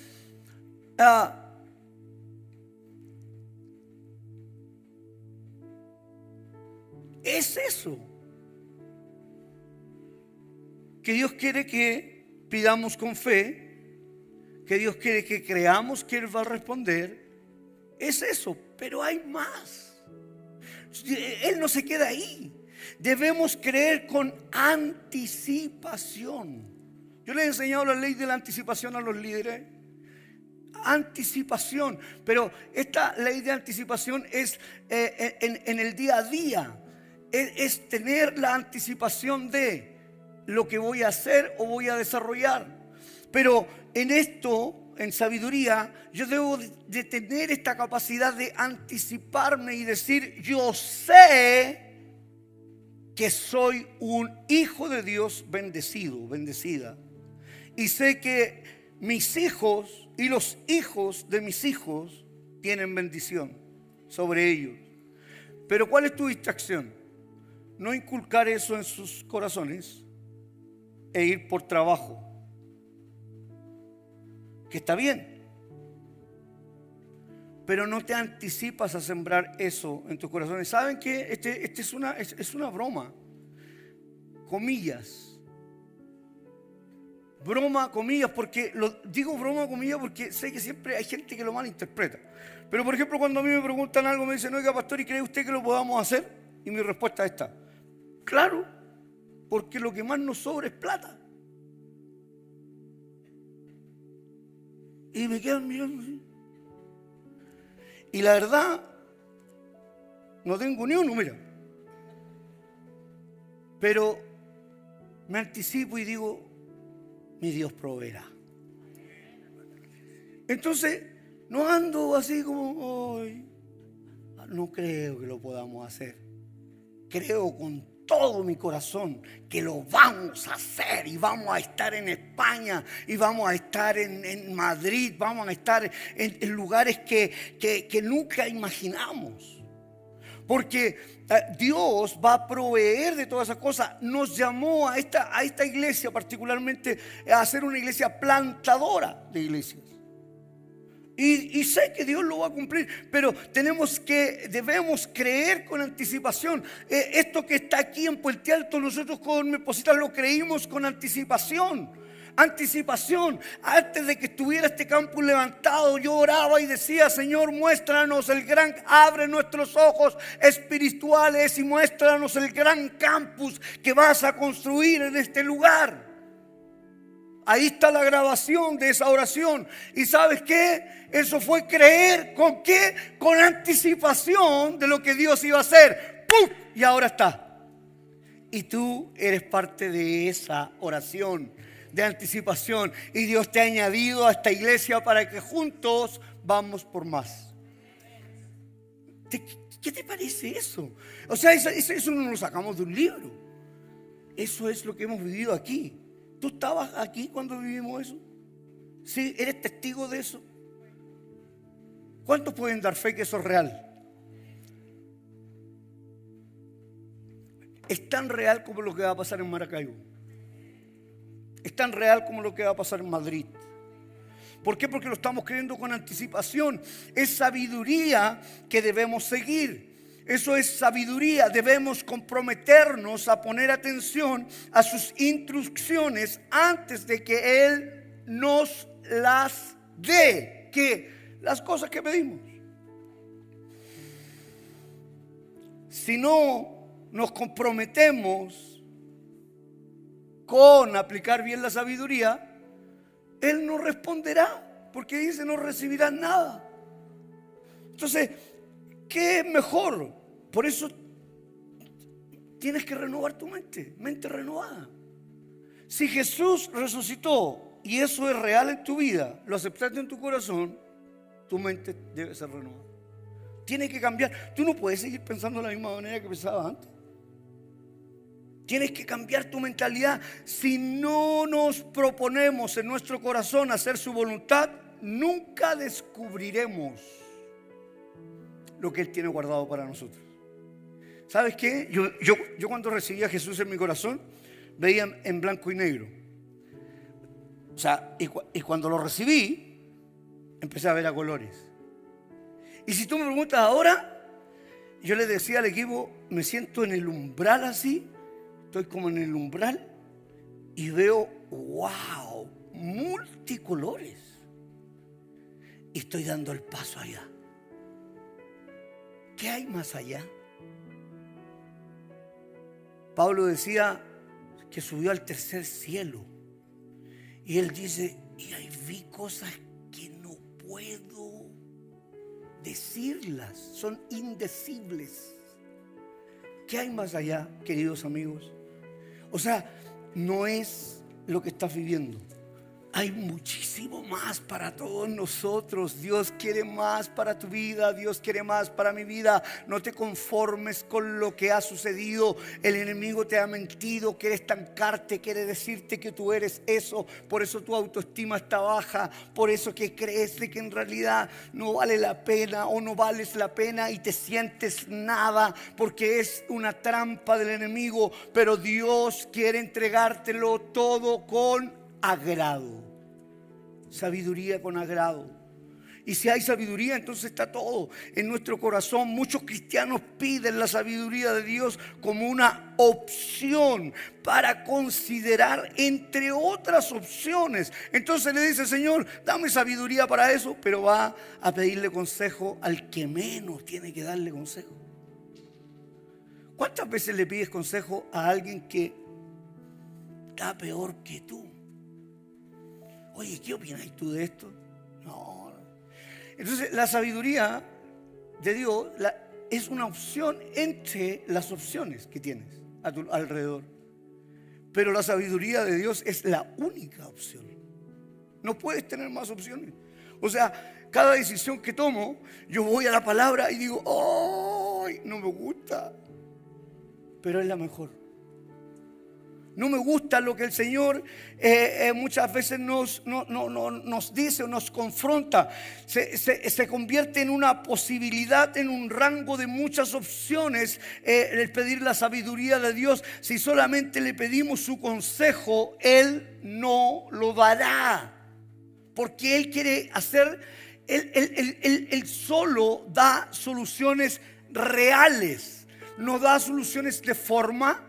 es eso que Dios quiere que pidamos con fe, que Dios quiere que creamos que Él va a responder. Es eso, pero hay más. Él no se queda ahí. Debemos creer con anticipación. Yo les he enseñado la ley de la anticipación a los líderes. Anticipación, pero esta ley de anticipación es en el día a día. Es tener la anticipación de lo que voy a hacer o voy a desarrollar. Pero en esto, en sabiduría, yo debo de tener esta capacidad de anticiparme y decir, yo sé que soy un hijo de Dios bendecido, bendecida. Y sé que mis hijos y los hijos de mis hijos tienen bendición sobre ellos. Pero ¿cuál es tu distracción? No inculcar eso en sus corazones e ir por trabajo, que está bien, pero no te anticipas a sembrar eso en tus corazones. ¿Saben qué? Este es una broma, comillas. Broma, comillas, porque digo broma, comillas, porque sé que siempre hay gente que lo malinterpreta. Pero por ejemplo, cuando a mí me preguntan algo, me dicen, oiga pastor, ¿y cree usted que lo podamos hacer? Y mi respuesta es esta: claro, porque lo que más nos sobra es plata. Y me quedan mirando así. Y la verdad, no tengo ni uno, mira. Pero me anticipo y digo, mi Dios proveerá. Entonces, no ando así como, hoy no creo que lo podamos hacer. Creo con todo mi corazón que lo vamos a hacer, y vamos a estar en España, y vamos a estar en Madrid, vamos a estar en lugares que nunca imaginamos. Porque Dios va a proveer de todas esas cosas. Nos llamó a esta iglesia particularmente a ser una iglesia plantadora de iglesias. Y sé que Dios lo va a cumplir, pero debemos creer con anticipación. Esto que está aquí en Puente Alto, nosotros con mi esposita lo creímos con anticipación. Anticipación. Antes de que estuviera este campus levantado, yo oraba y decía, Señor, muéstranos abre nuestros ojos espirituales y muéstranos el gran campus que vas a construir en este lugar. Ahí está la grabación de esa oración. ¿Y sabes qué? Eso fue creer ¿con qué? Con anticipación de lo que Dios iba a hacer. ¡Pum! Y ahora está. Y tú eres parte de esa oración de anticipación. Y Dios te ha añadido a esta iglesia para que juntos vamos por más. ¿Qué te parece eso? O sea, eso no lo sacamos de un libro. Eso es lo que hemos vivido aquí. ¿Tú estabas aquí cuando vivimos eso? ¿Sí? ¿Eres testigo de eso? ¿Cuántos pueden dar fe que eso es real? Es tan real como lo que va a pasar en Maracaibo. Es tan real como lo que va a pasar en Madrid. ¿Por qué? Porque lo estamos creyendo con anticipación. Es sabiduría que debemos seguir. Eso es sabiduría. Debemos comprometernos a poner atención a sus instrucciones antes de que Él nos las dé. Que las cosas que pedimos. Si no nos comprometemos con aplicar bien la sabiduría, Él no responderá, porque dice no recibirás nada. Entonces, ¿qué es mejor? Por eso tienes que renovar tu mente renovada. Si Jesús resucitó y eso es real en tu vida, lo aceptaste en tu corazón, tu mente debe ser renovada. Tiene que cambiar. Tú no puedes seguir pensando de la misma manera que pensabas antes. Tienes que cambiar tu mentalidad. Si no nos proponemos en nuestro corazón hacer su voluntad, nunca descubriremos lo que Él tiene guardado para nosotros. ¿Sabes qué? Yo cuando recibí a Jesús en mi corazón, veía en blanco y negro. O sea, y cuando lo recibí, empecé a ver a colores. Y si tú me preguntas ahora, yo le decía al equipo, me siento en el umbral así, estoy como en el umbral y veo, wow, multicolores. Y estoy dando el paso allá. ¿Qué hay más allá? Pablo decía que subió al tercer cielo. Y él dice, y ahí vi cosas que no puedo decirlas, son indecibles. ¿Qué hay más allá, queridos amigos? O sea, no es lo que estás viviendo. Hay muchísimo más para todos nosotros. Dios quiere más para tu vida. Dios quiere más para mi vida. No te conformes con lo que ha sucedido. El enemigo te ha mentido, quiere estancarte, quiere decirte que tú eres eso. Por eso tu autoestima está baja. Por eso que crees de que en realidad no vale la pena o no vales la pena y te sientes nada, porque es una trampa del enemigo. Pero Dios quiere entregártelo todo con agrado. Sabiduría con agrado. Y si hay sabiduría, entonces está todo en nuestro corazón. Muchos cristianos piden la sabiduría de Dios como una opción para considerar entre otras opciones. Entonces le dice, Señor, dame sabiduría para eso, pero va a pedirle consejo al que menos tiene que darle consejo. ¿Cuántas veces le pides consejo a alguien que está peor que tú? Oye, ¿qué opinas tú de esto? No. Entonces, la sabiduría de Dios es una opción entre las opciones que tienes a tu alrededor. Pero la sabiduría de Dios es la única opción. No puedes tener más opciones. O sea, cada decisión que tomo, yo voy a la palabra y digo, ¡ay! No me gusta. Pero es la mejor. No me gusta lo que el Señor muchas veces nos dice o nos confronta. Se convierte en una posibilidad, en un rango de muchas opciones el pedir la sabiduría de Dios. Si solamente le pedimos su consejo, Él no lo dará. Porque Él quiere hacer, Él solo da soluciones reales. No da soluciones de forma,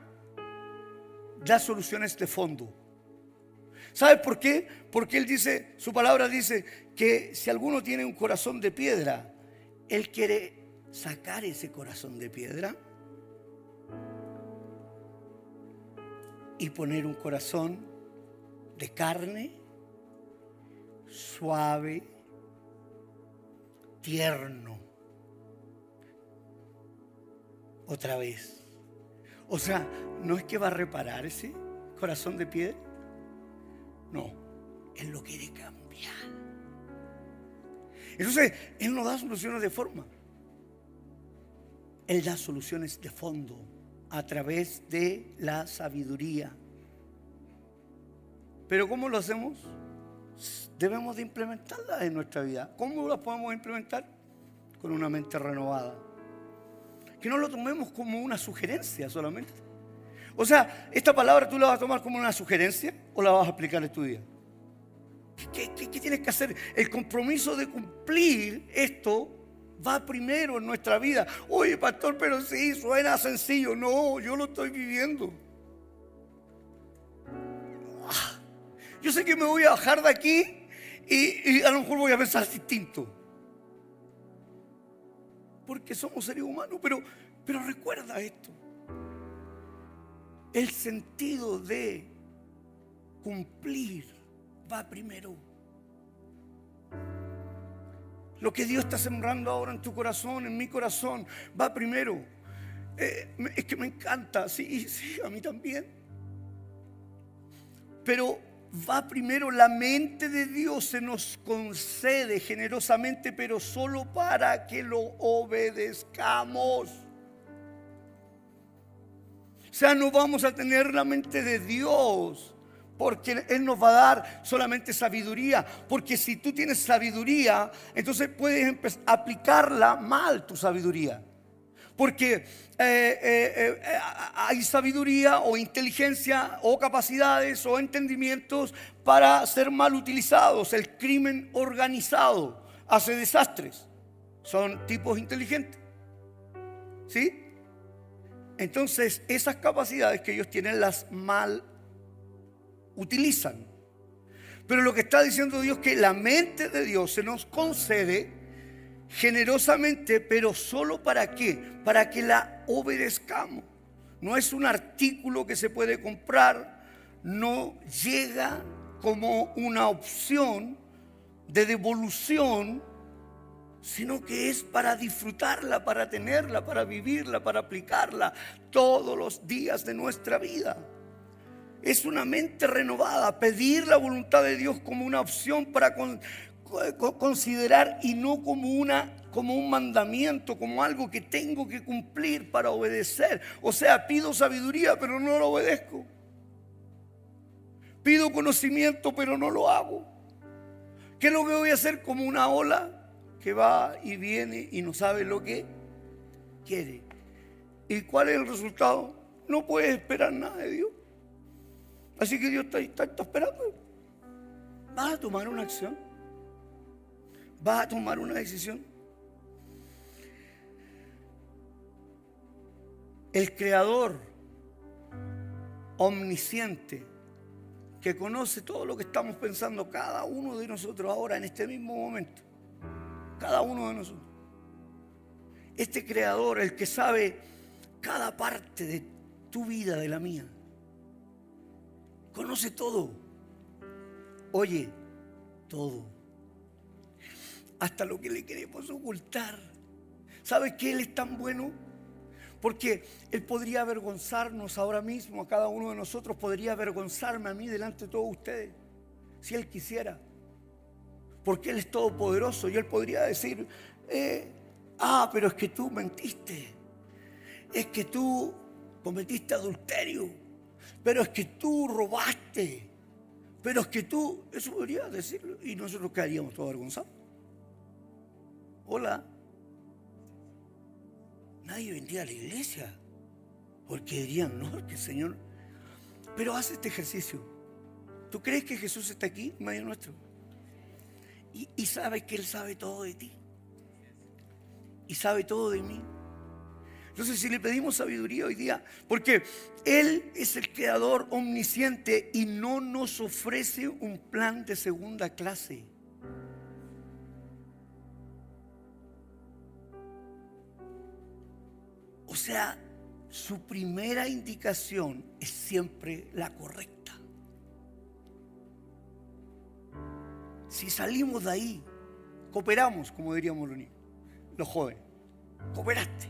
da soluciones de fondo. ¿Sabe por qué? Porque Él dice, su palabra dice que si alguno tiene un corazón de piedra, Él quiere sacar ese corazón de piedra y poner un corazón de carne, suave, tierno. Otra vez. O sea, no es que va a reparar ese corazón de piedra. No, Él lo quiere cambiar. Entonces, Él no da soluciones de forma. Él da soluciones de fondo a través de la sabiduría. Pero ¿cómo lo hacemos? Debemos de implementarla en nuestra vida. ¿Cómo la podemos implementar? Con una mente renovada. Que no lo tomemos como una sugerencia solamente. O sea, esta palabra tú la vas a tomar como una sugerencia o la vas a aplicar en tu día. ¿Qué tienes que hacer? El compromiso de cumplir esto va primero en nuestra vida. Oye, pastor, pero sí, suena sencillo. No, yo lo estoy viviendo. Yo sé que me voy a bajar de aquí y a lo mejor voy a pensar distinto. Porque somos seres humanos, pero recuerda esto. El sentido de cumplir va primero. Lo que Dios está sembrando ahora en tu corazón, en mi corazón, va primero. Es que me encanta, sí, a mí también. Pero va primero. La mente de Dios se nos concede generosamente, pero solo para que lo obedezcamos. O sea, no vamos a tener la mente de Dios porque Él nos va a dar solamente sabiduría. Porque si tú tienes sabiduría, entonces puedes aplicarla mal, tu sabiduría. Porque hay sabiduría o inteligencia o capacidades o entendimientos para ser mal utilizados. El crimen organizado hace desastres. Son tipos inteligentes. ¿Sí? Entonces esas capacidades que ellos tienen las mal utilizan. Pero lo que está diciendo Dios es que la mente de Dios se nos concede generosamente, pero solo ¿para qué? Para que la obedezcamos. No es un artículo que se puede comprar, no llega como una opción de devolución, sino que es para disfrutarla, para tenerla, para vivirla, para aplicarla todos los días de nuestra vida. Es una mente renovada, pedir la voluntad de Dios como una opción para considerar y no como un mandamiento, como algo que tengo que cumplir para obedecer. O sea, pido sabiduría, pero no lo obedezco. Pido conocimiento, pero no lo hago. ¿Qué es lo que voy a hacer? Como una ola que va y viene y no sabe lo que quiere. ¿Y cuál es el resultado? No puedes esperar nada de Dios. Así que Dios está esperando. Vas a tomar una acción. Vas a tomar una decisión. El Creador omnisciente, que conoce todo lo que estamos pensando cada uno de nosotros ahora en este mismo momento. Cada uno de nosotros. Este Creador, el que sabe cada parte de tu vida, de la mía, conoce todo, oye todo, hasta lo que le queremos ocultar. ¿Sabes que Él es tan bueno? Porque Él podría avergonzarnos ahora mismo, a cada uno de nosotros, podría avergonzarme a mí delante de todos ustedes, si Él quisiera. Porque Él es todopoderoso y Él podría decir, pero es que tú mentiste, es que tú cometiste adulterio, pero es que tú robaste, pero es que tú, eso podría decirlo y nosotros quedaríamos todos avergonzados. Hola. Nadie vendría a la iglesia porque dirían, no, que el Señor. Pero haz este ejercicio. ¿Tú crees que Jesús está aquí en medio nuestro? Y sabes que Él sabe todo de ti y sabe todo de mí. Entonces, si le pedimos sabiduría hoy día, porque Él es el Creador omnisciente y no nos ofrece un plan de segunda clase. O sea, su primera indicación es siempre la correcta. Si salimos de ahí, cooperamos, como diríamos los niños, los jóvenes. Cooperaste.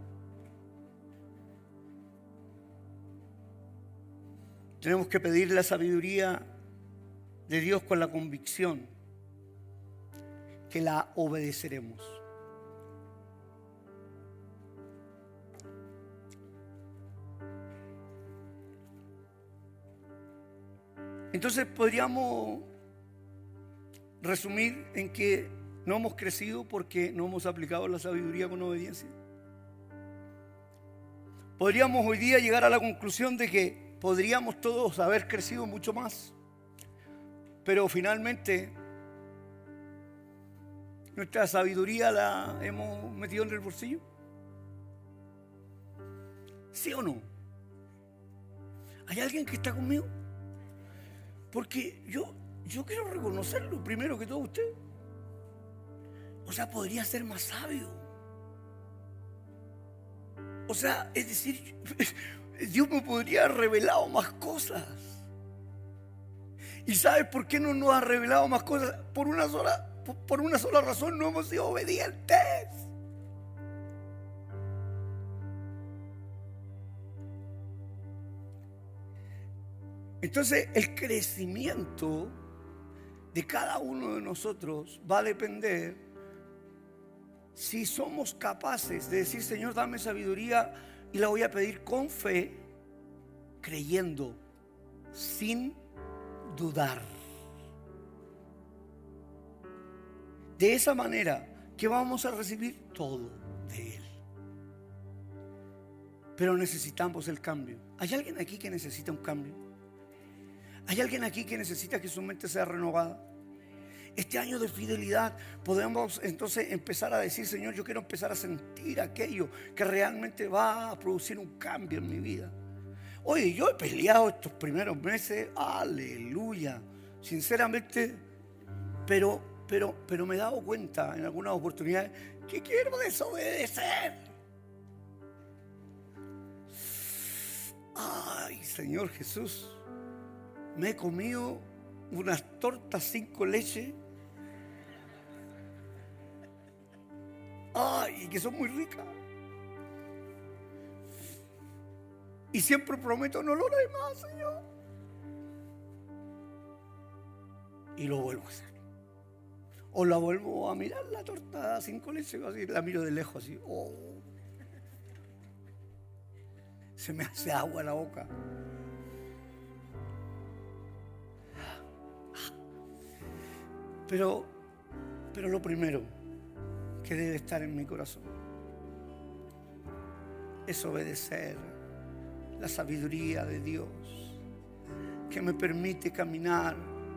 Tenemos que pedir la sabiduría de Dios con la convicción que la obedeceremos. Entonces podríamos resumir en que no hemos crecido porque no hemos aplicado la sabiduría con obediencia. Podríamos hoy día llegar a la conclusión de que podríamos todos haber crecido mucho más, pero finalmente ¿Nuestra sabiduría la hemos metido en el bolsillo? ¿Sí o no? ¿Hay alguien que está conmigo? Porque yo quiero reconocerlo primero que todo usted. O sea, podría ser más sabio. O sea, es decir, Dios me podría haber revelado más cosas. ¿Y sabes por qué no nos ha revelado más cosas? Por una sola razón: no hemos sido obedientes. Entonces, el crecimiento de cada uno de nosotros va a depender si somos capaces de decir: Señor, dame sabiduría, y la voy a pedir con fe, creyendo, sin dudar. De esa manera que vamos a recibir todo de Él. Pero necesitamos el cambio. ¿Hay alguien aquí que necesita un cambio? ¿Hay alguien aquí que necesita que su mente sea renovada? Este año de fidelidad podemos entonces empezar a decir: Señor, yo quiero empezar a sentir aquello que realmente va a producir un cambio en mi vida. Oye, yo he peleado estos primeros meses, aleluya, sinceramente, pero me he dado cuenta en algunas oportunidades que quiero desobedecer. Ay, Señor Jesús, me he comido unas tortas 5 leches. Ay, que son muy ricas. Y siempre prometo: no lo haré más, Señor. Y lo vuelvo a hacer. O la vuelvo a mirar, la torta 5 leches, así, la miro de lejos así. Oh. Se me hace agua la boca. Pero lo primero que debe estar en mi corazón es obedecer la sabiduría de Dios, que me permite caminar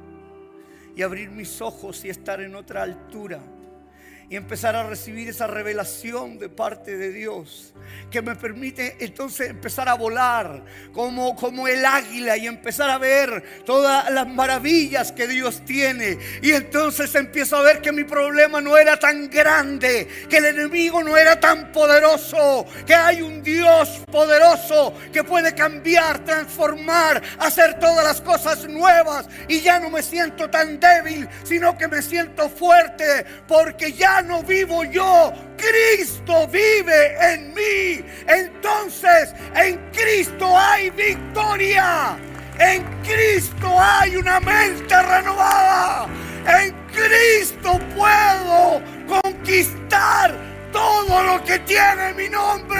y abrir mis ojos y estar en otra altura, y empezar a recibir esa revelación de parte de Dios, que me permite entonces empezar a volar como el águila y empezar a ver todas las maravillas que Dios tiene. Y entonces empiezo a ver que mi problema no era tan grande, que el enemigo no era tan poderoso, que hay un Dios poderoso que puede cambiar, transformar, hacer todas las cosas nuevas. Y ya no me siento tan débil, sino que me siento fuerte, porque ya no vivo yo, Cristo vive en mí. Entonces, en Cristo hay victoria. En Cristo hay una mente renovada. En Cristo puedo conquistar todo lo que tiene mi nombre.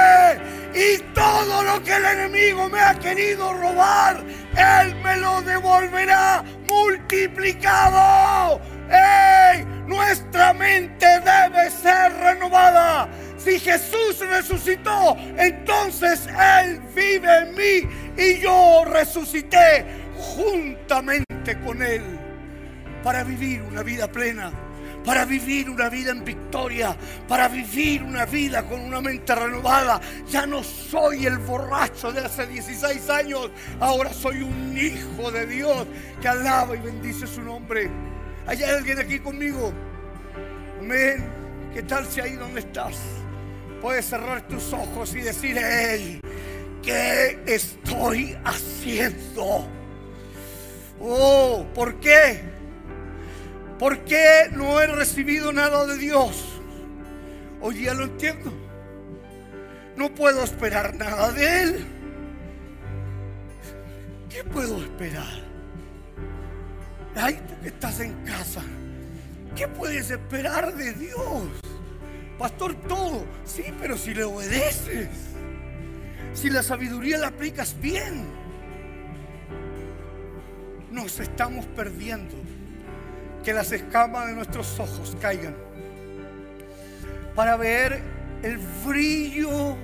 Y todo lo que el enemigo me ha querido robar, Él me lo devolverá multiplicado. ¡Ey! Nuestra mente debe ser renovada. Si Jesús resucitó, entonces Él vive en mí y yo resucité juntamente con Él para vivir una vida plena, para vivir una vida en victoria, para vivir una vida con una mente renovada. Ya no soy el borracho de hace 16 años, ahora soy un hijo de Dios que alaba y bendice su nombre. ¿Hay alguien aquí conmigo? Amén. ¿Qué tal si ahí donde estás puedes cerrar tus ojos y decir: hey, ¿qué estoy haciendo? Oh, ¿por qué? ¿Por qué no he recibido nada de Dios? Hoy día lo entiendo. No puedo esperar nada de Él. ¿Qué puedo esperar? Ay, tú que estás en casa, ¿qué puedes esperar de Dios? Pastor, todo. Sí, pero si le obedeces, si la sabiduría la aplicas bien. Nos estamos perdiendo que las escamas de nuestros ojos caigan para ver el brillo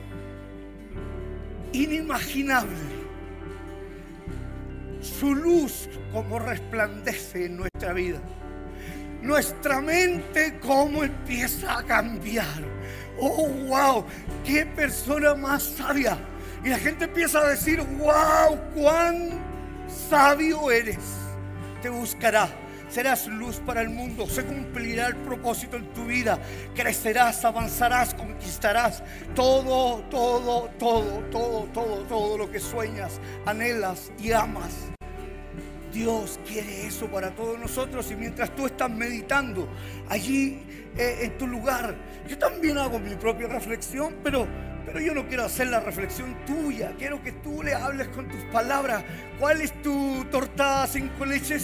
inimaginable, su luz como resplandece en nuestra vida. nuestra mente cómo empieza a cambiar. Oh, wow, qué persona más sabia. Y la gente empieza a decir, wow, cuán sabio eres. Te buscará, serás luz para el mundo, se cumplirá el propósito en tu vida, crecerás, avanzarás, conquistarás todo lo que sueñas, anhelas y amas. Dios quiere eso para todos nosotros. Y mientras tú estás meditando allí en tu lugar, yo también hago mi propia reflexión, pero yo no quiero hacer la reflexión tuya. Quiero que tú le hables con tus palabras. ¿Cuál es tu torta 5 leches?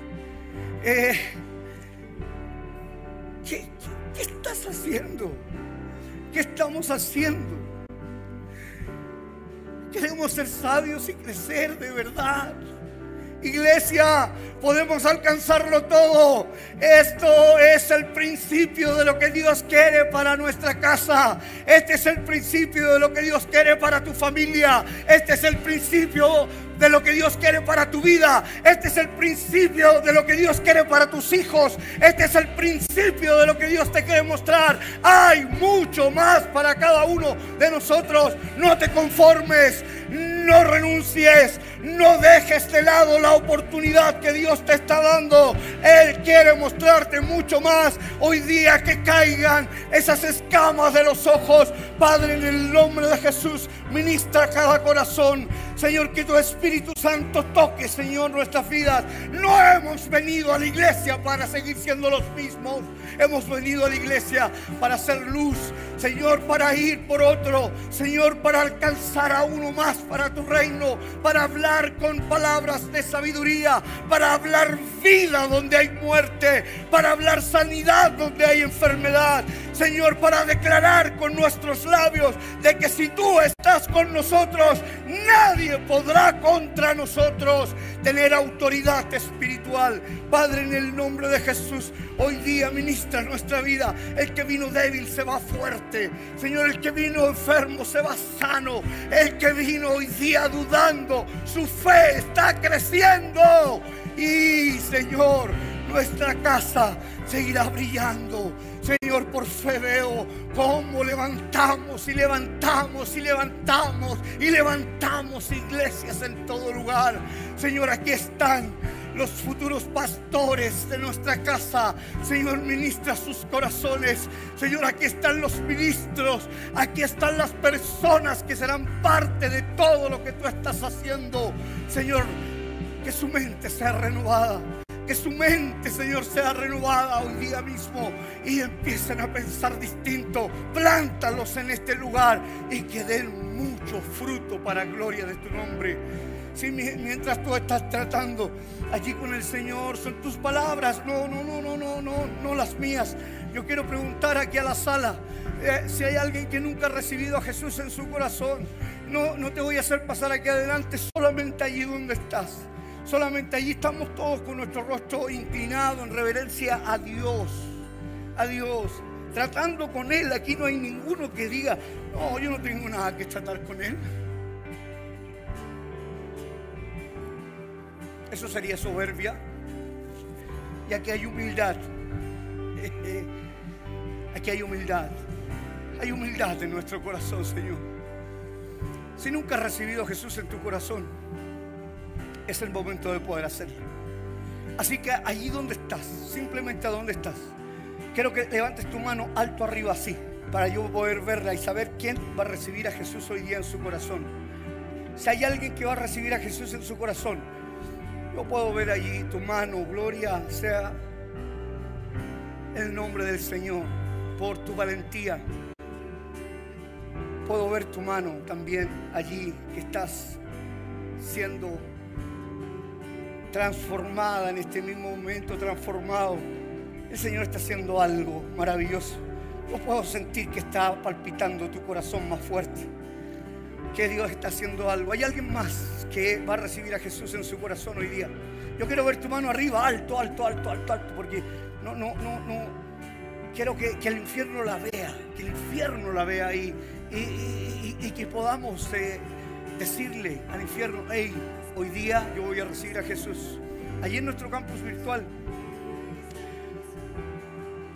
¿Qué estás haciendo? ¿Qué estamos haciendo? Queremos ser sabios y crecer de verdad. Iglesia, podemos alcanzarlo todo. Esto es el principio de lo que Dios quiere para nuestra casa. Este es el principio de lo que Dios quiere para tu familia. Este es el principio de lo que Dios quiere para tu vida. Este es el principio de lo que Dios quiere para tus hijos. Este es el principio de lo que Dios te quiere mostrar. Hay mucho más para cada uno de nosotros. No te conformes, no renuncies, no dejes de lado la oportunidad que Dios te está dando. Él quiere mostrarte mucho más. Hoy día que caigan esas escamas de los ojos. Padre, en el nombre de Jesús, ministra cada corazón. Señor, que tu Espíritu Santo toque, Señor, nuestras vidas. No hemos venido a la iglesia para seguir siendo los mismos. Hemos venido a la iglesia para hacer luz, Señor, para ir por otro, Señor, para alcanzar a uno más para tu reino, para hablar con palabras de sabiduría, para hablar vida donde hay muerte, para hablar sanidad donde hay enfermedad, Señor, para declarar con nuestros labios de que si tú estás con nosotros, nadie podrá contra nosotros tener autoridad espiritual. Padre, en el nombre de Jesús, hoy día ministra nuestra vida. El que vino débil se va fuerte, Señor. El que vino enfermo se va sano. El que vino hoy día dudando, su fe está creciendo. Y Señor, nuestra casa seguirá brillando. Señor, por fe veo cómo levantamos y levantamos y levantamos y levantamos iglesias en todo lugar. Señor, aquí están los futuros pastores de nuestra casa. Señor, ministra sus corazones. Señor, aquí están los ministros. Aquí están las personas que serán parte de todo lo que tú estás haciendo. Señor, que su mente sea renovada. Que su mente, Señor, sea renovada hoy día mismo y empiecen a pensar distinto. Plántalos en este lugar y que den mucho fruto para gloria de tu nombre. Si mientras tú estás tratando allí con el Señor, son tus palabras, no las mías. Yo quiero preguntar aquí a la sala si hay alguien que nunca ha recibido a Jesús en su corazón. No te voy a hacer pasar aquí adelante, solamente allí donde estás. Solamente allí estamos todos con nuestro rostro inclinado en reverencia a Dios. A Dios. Tratando con Él. Aquí no hay ninguno que diga, no, yo no tengo nada que tratar con Él. Eso sería soberbia. Y aquí hay humildad. Aquí hay humildad. Hay humildad en nuestro corazón, Señor. Si nunca has recibido a Jesús en tu corazón, es el momento de poder hacerlo. Así que allí donde estás, simplemente a donde estás, quiero que levantes tu mano alto arriba así, para yo poder verla y saber quién va a recibir a Jesús hoy día en su corazón. Si hay alguien que va a recibir a Jesús en su corazón, yo puedo ver allí tu mano. Gloria sea el nombre del Señor por tu valentía. Puedo ver tu mano también allí, que estás siendo transformada en este mismo momento, transformado. El Señor está haciendo algo maravilloso. Yo puedo sentir que está palpitando tu corazón más fuerte, que Dios está haciendo algo. ¿Hay alguien más que va a recibir a Jesús en su corazón hoy día? Yo quiero ver tu mano arriba, alto, porque no quiero que el infierno la vea, que el infierno la vea ahí, y que podamos decirle al infierno, hey, hoy día yo voy a recibir a Jesús. Allí en nuestro campus virtual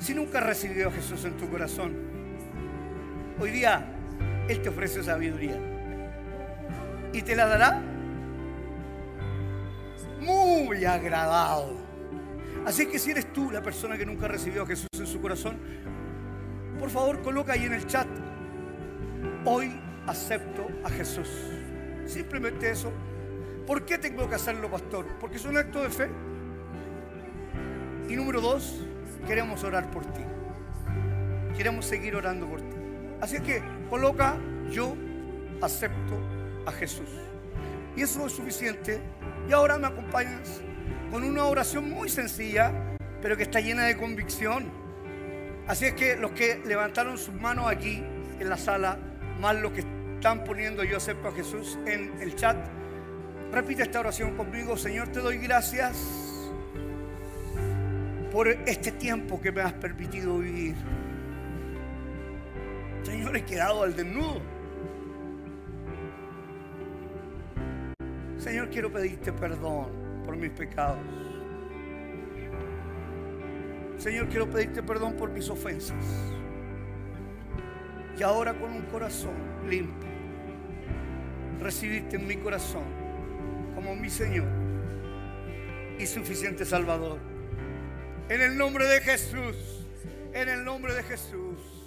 Si nunca has recibido a Jesús en tu corazón, hoy día Él te ofrece sabiduría y te la dará muy agradado. Así que si eres tú la persona que nunca ha recibido a Jesús en su corazón, por favor coloca ahí en el chat: hoy acepto a Jesús. Simplemente eso. ¿Por qué tengo que hacerlo, pastor? Porque es un acto de fe. Y número 2, queremos orar por ti. Queremos seguir orando por ti. Así que coloca: yo acepto a Jesús. Y eso es suficiente. Y ahora me acompañas con una oración muy sencilla, pero que está llena de convicción. Así es que los que levantaron sus manos aquí en la sala, más los que están poniendo yo acepto a Jesús en el chat, repite esta oración conmigo. Señor, te doy gracias por este tiempo que me has permitido vivir. Señor, he quedado al desnudo. Señor, quiero pedirte perdón por mis pecados. Señor, quiero pedirte perdón por mis ofensas. Y ahora, con un corazón limpio, recibirte en mi corazón como mi Señor y suficiente Salvador. En el nombre de Jesús, en el nombre de Jesús.